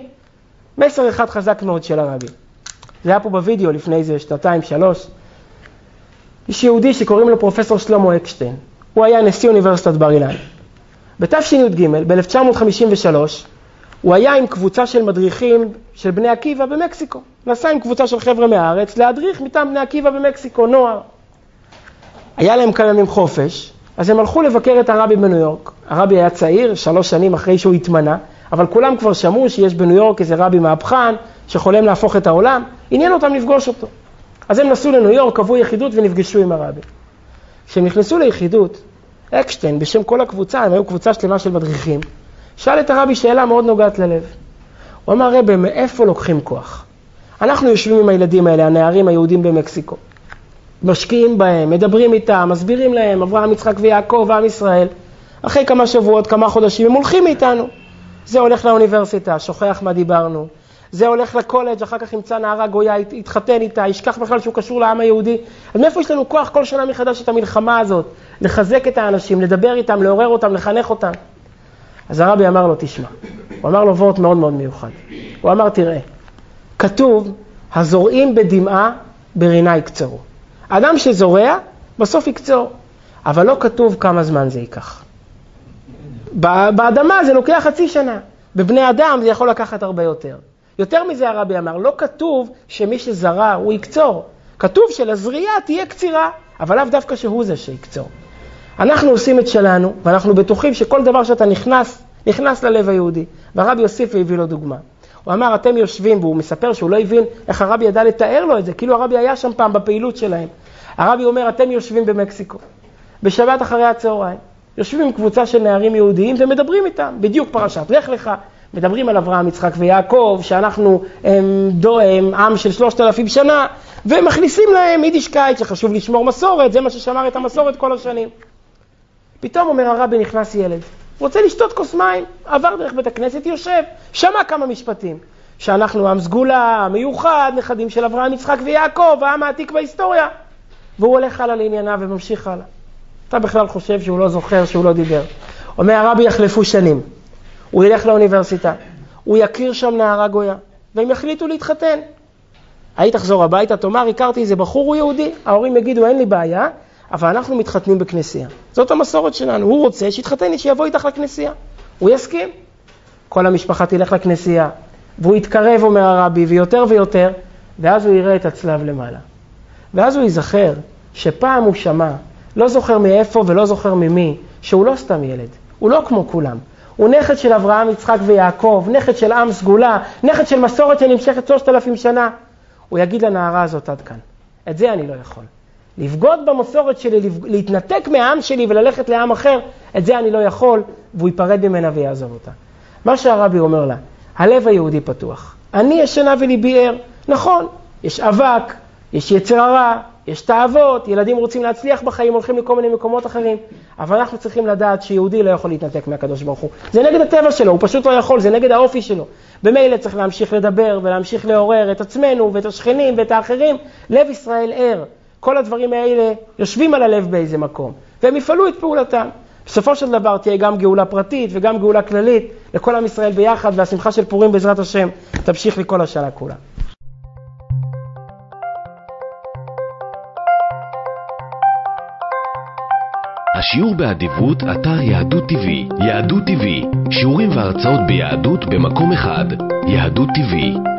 Speaker 2: מסר אחד חזק מאוד של הרבי. זה היה פה בווידאו לפני איזה 2-3. איש יהודי שקוראים לו פרופסור שלמה אקשטיין. הוא היה נשיא אוניברסיטת בר אילן. בתשי"ג, ב-1953, הוא היה עם קבוצה של מדריכים של בני עקיבא במקסיקו. נסע עם קבוצה של חבר'ה מהארץ להדריך מטעם בני עקיבא במקסיקו, נוער. היה להם כמה ימים חופש, אז הם הלכו לבקר את הרבי בניו יורק. הרבי היה צעיר, 3 שנים אחרי שהוא התמנה, אבל כולם כבר שמעו שיש בניו יורק איזה רבי מהפכן שחולם להפוך את העולם, עניין אותם לפגוש אותו. אז הם נסעו לניו יורק, קבעו יחידות ונפגשו עם הרבי. כשהם נכנסו ליחידות, אקשטיין, בשם כל הקבוצה, הם היו קבוצה שלמה של מדריכים, שאל את הרבי שאלה מאוד נוגעת ללב. הוא אמר, רבי, מאיפה לוקחים כוח? אנחנו יושבים עם הילדים האלה, הנערים היהודים במקסיקו. משקיעים בהם, מדברים איתם, מסבירים להם, אברהם, יצחק ויעקב ועם ישראל. אחרי כמה שבועות, כמה חודשים, הם הולכים איתנו. זה הולך לאוניברסיטה, שוכח מה דיברנו. זה הולך לקולג', אחר כך ימצא נערה גויה, יתחתן איתה, ישכח בכלל שהוא קשור לעם היהודי. אז מאיפה יש לנו כוח כל שנה מחדש את המלחמה הזאת? לחזק את האנשים, לדבר איתם, לעורר אותם, לחנך אותם. אז הרבי אמר לו, תשמע. הוא אמר לו וורט מאוד מאוד מיוחד. הוא אמר, תראה, כתוב, הזורעים בדמעה ברינה יקצרו. אדם שזורע, בסוף יקצור. אבל לא כתוב כמה זמן זה ייקח. באדמה זה לוקח חצי שנה. בבני אדם זה יכול לקחת הרבה יותר. יותר מזה הרבי אמר, לא כתוב שמי שזרע הוא יקצור. כתוב שלזריעה תהיה קצירה, אבל לאו דווקא שהוא זה שיקצור. אנחנו עושים את שלנו, ואנחנו בטוחים שכל דבר שאתה נכנס ללב היהודי. והרבי יוסיף והביא לו דוגמה. הוא אמר, אתם יושבים, והוא מספר שהוא לא הבין איך הרבי ידע לתאר לו את זה, כאילו הרבי היה שם פעם בפעילות שלהם. הרבי אומר, אתם יושבים במקסיקו, בשבת אחרי הצהריים, יושבים עם קבוצה של נערים יהודיים ומדברים איתם, בדיוק פרשת לך לך, מדברים על אברהם, יצחק ויעקב, שאנחנו עם של 3,000 שנה, ומכניסים להם יידישקייט שחשוב לשמור מסורת, זה מה ששמר את המסורת כל השנים. פתאום אומר הרבי, נכנס ילד, הוא רוצה לשתות כוס מים, עבר דרך בית הכנסת, יושב, שמע כמה משפטים, שאנחנו עם סגולה, מיוחד, נכדים של אברהם, יצחק ויעקב, העם העתיק בהיסטוריה, והוא הולך הלאה לענייניו וממשיך הלאה. אתה בכלל חושב שהוא לא זוכר, שהוא לא דיבר. אומר הרבי, יחלפו שנים, הוא ילך לאוניברסיטה, הוא יכיר שם נערה גויה, והם יחליטו להתחתן. היית תחזור הביתה, תאמר, הכרתי איזה בחור, הוא יהודי, ההורים יגידו, אין לי בעיה, אבל אנחנו מתחתנים בכנסייה. זאת המסורת שלנו, הוא רוצה שיתחתן, שיבוא איתך לכנסייה. הוא יסכים. כל המשפחה תלך לכנסייה, והוא יתקרב, אומר הרבי, ויותר ויותר, ואז הוא יראה את הצלב למעלה. ואז הוא ייזכר שפעם הוא שמע, לא זוכר מאיפה ולא זוכר ממי, שהוא לא סתם ילד, הוא לא כמו כולם. הוא נכד של אברהם, יצחק ויעקב, נכד של עם סגולה, נכד של מסורת שנמשכת 3,000 שנה. הוא יגיד לנערה הזאת עד כאן, את זה אני לא יכול. לבגוד במסורת שלי, להתנתק מהעם שלי וללכת לעם אחר, את זה אני לא יכול, והוא ייפרד ממנה ויעזוב אותה. מה שהרבי אומר לה, הלב היהודי פתוח. אני ישנה וליבי ער. נכון, יש אבק, יש יצר הרע, יש תאוות, ילדים רוצים להצליח בחיים, הולכים לכל מיני מקומות אחרים, אבל אנחנו צריכים לדעת שיהודי לא יכול להתנתק מהקדוש ברוך הוא. זה נגד הטבע שלו, הוא פשוט לא יכול, זה נגד האופי שלו. במילא צריך להמשיך לדבר ולהמשיך לעורר את עצמנו ואת השכנים ואת האחרים. לב ישראל ער. כל הדברים האלה יושבים על הלב באיזה מקום, והם יפעלו את פעולתם. בסופו של דבר תהיה גם גאולה פרטית וגם גאולה כללית לכל עם ישראל ביחד, והשמחה של פורים בעזרת השם תמשיך לכל השנה כולה.
Speaker 1: השיעור באדיבות, אתר יהדות TV. יהדות TV, שיעורים והרצאות ביהדות במקום אחד. יהדות TV.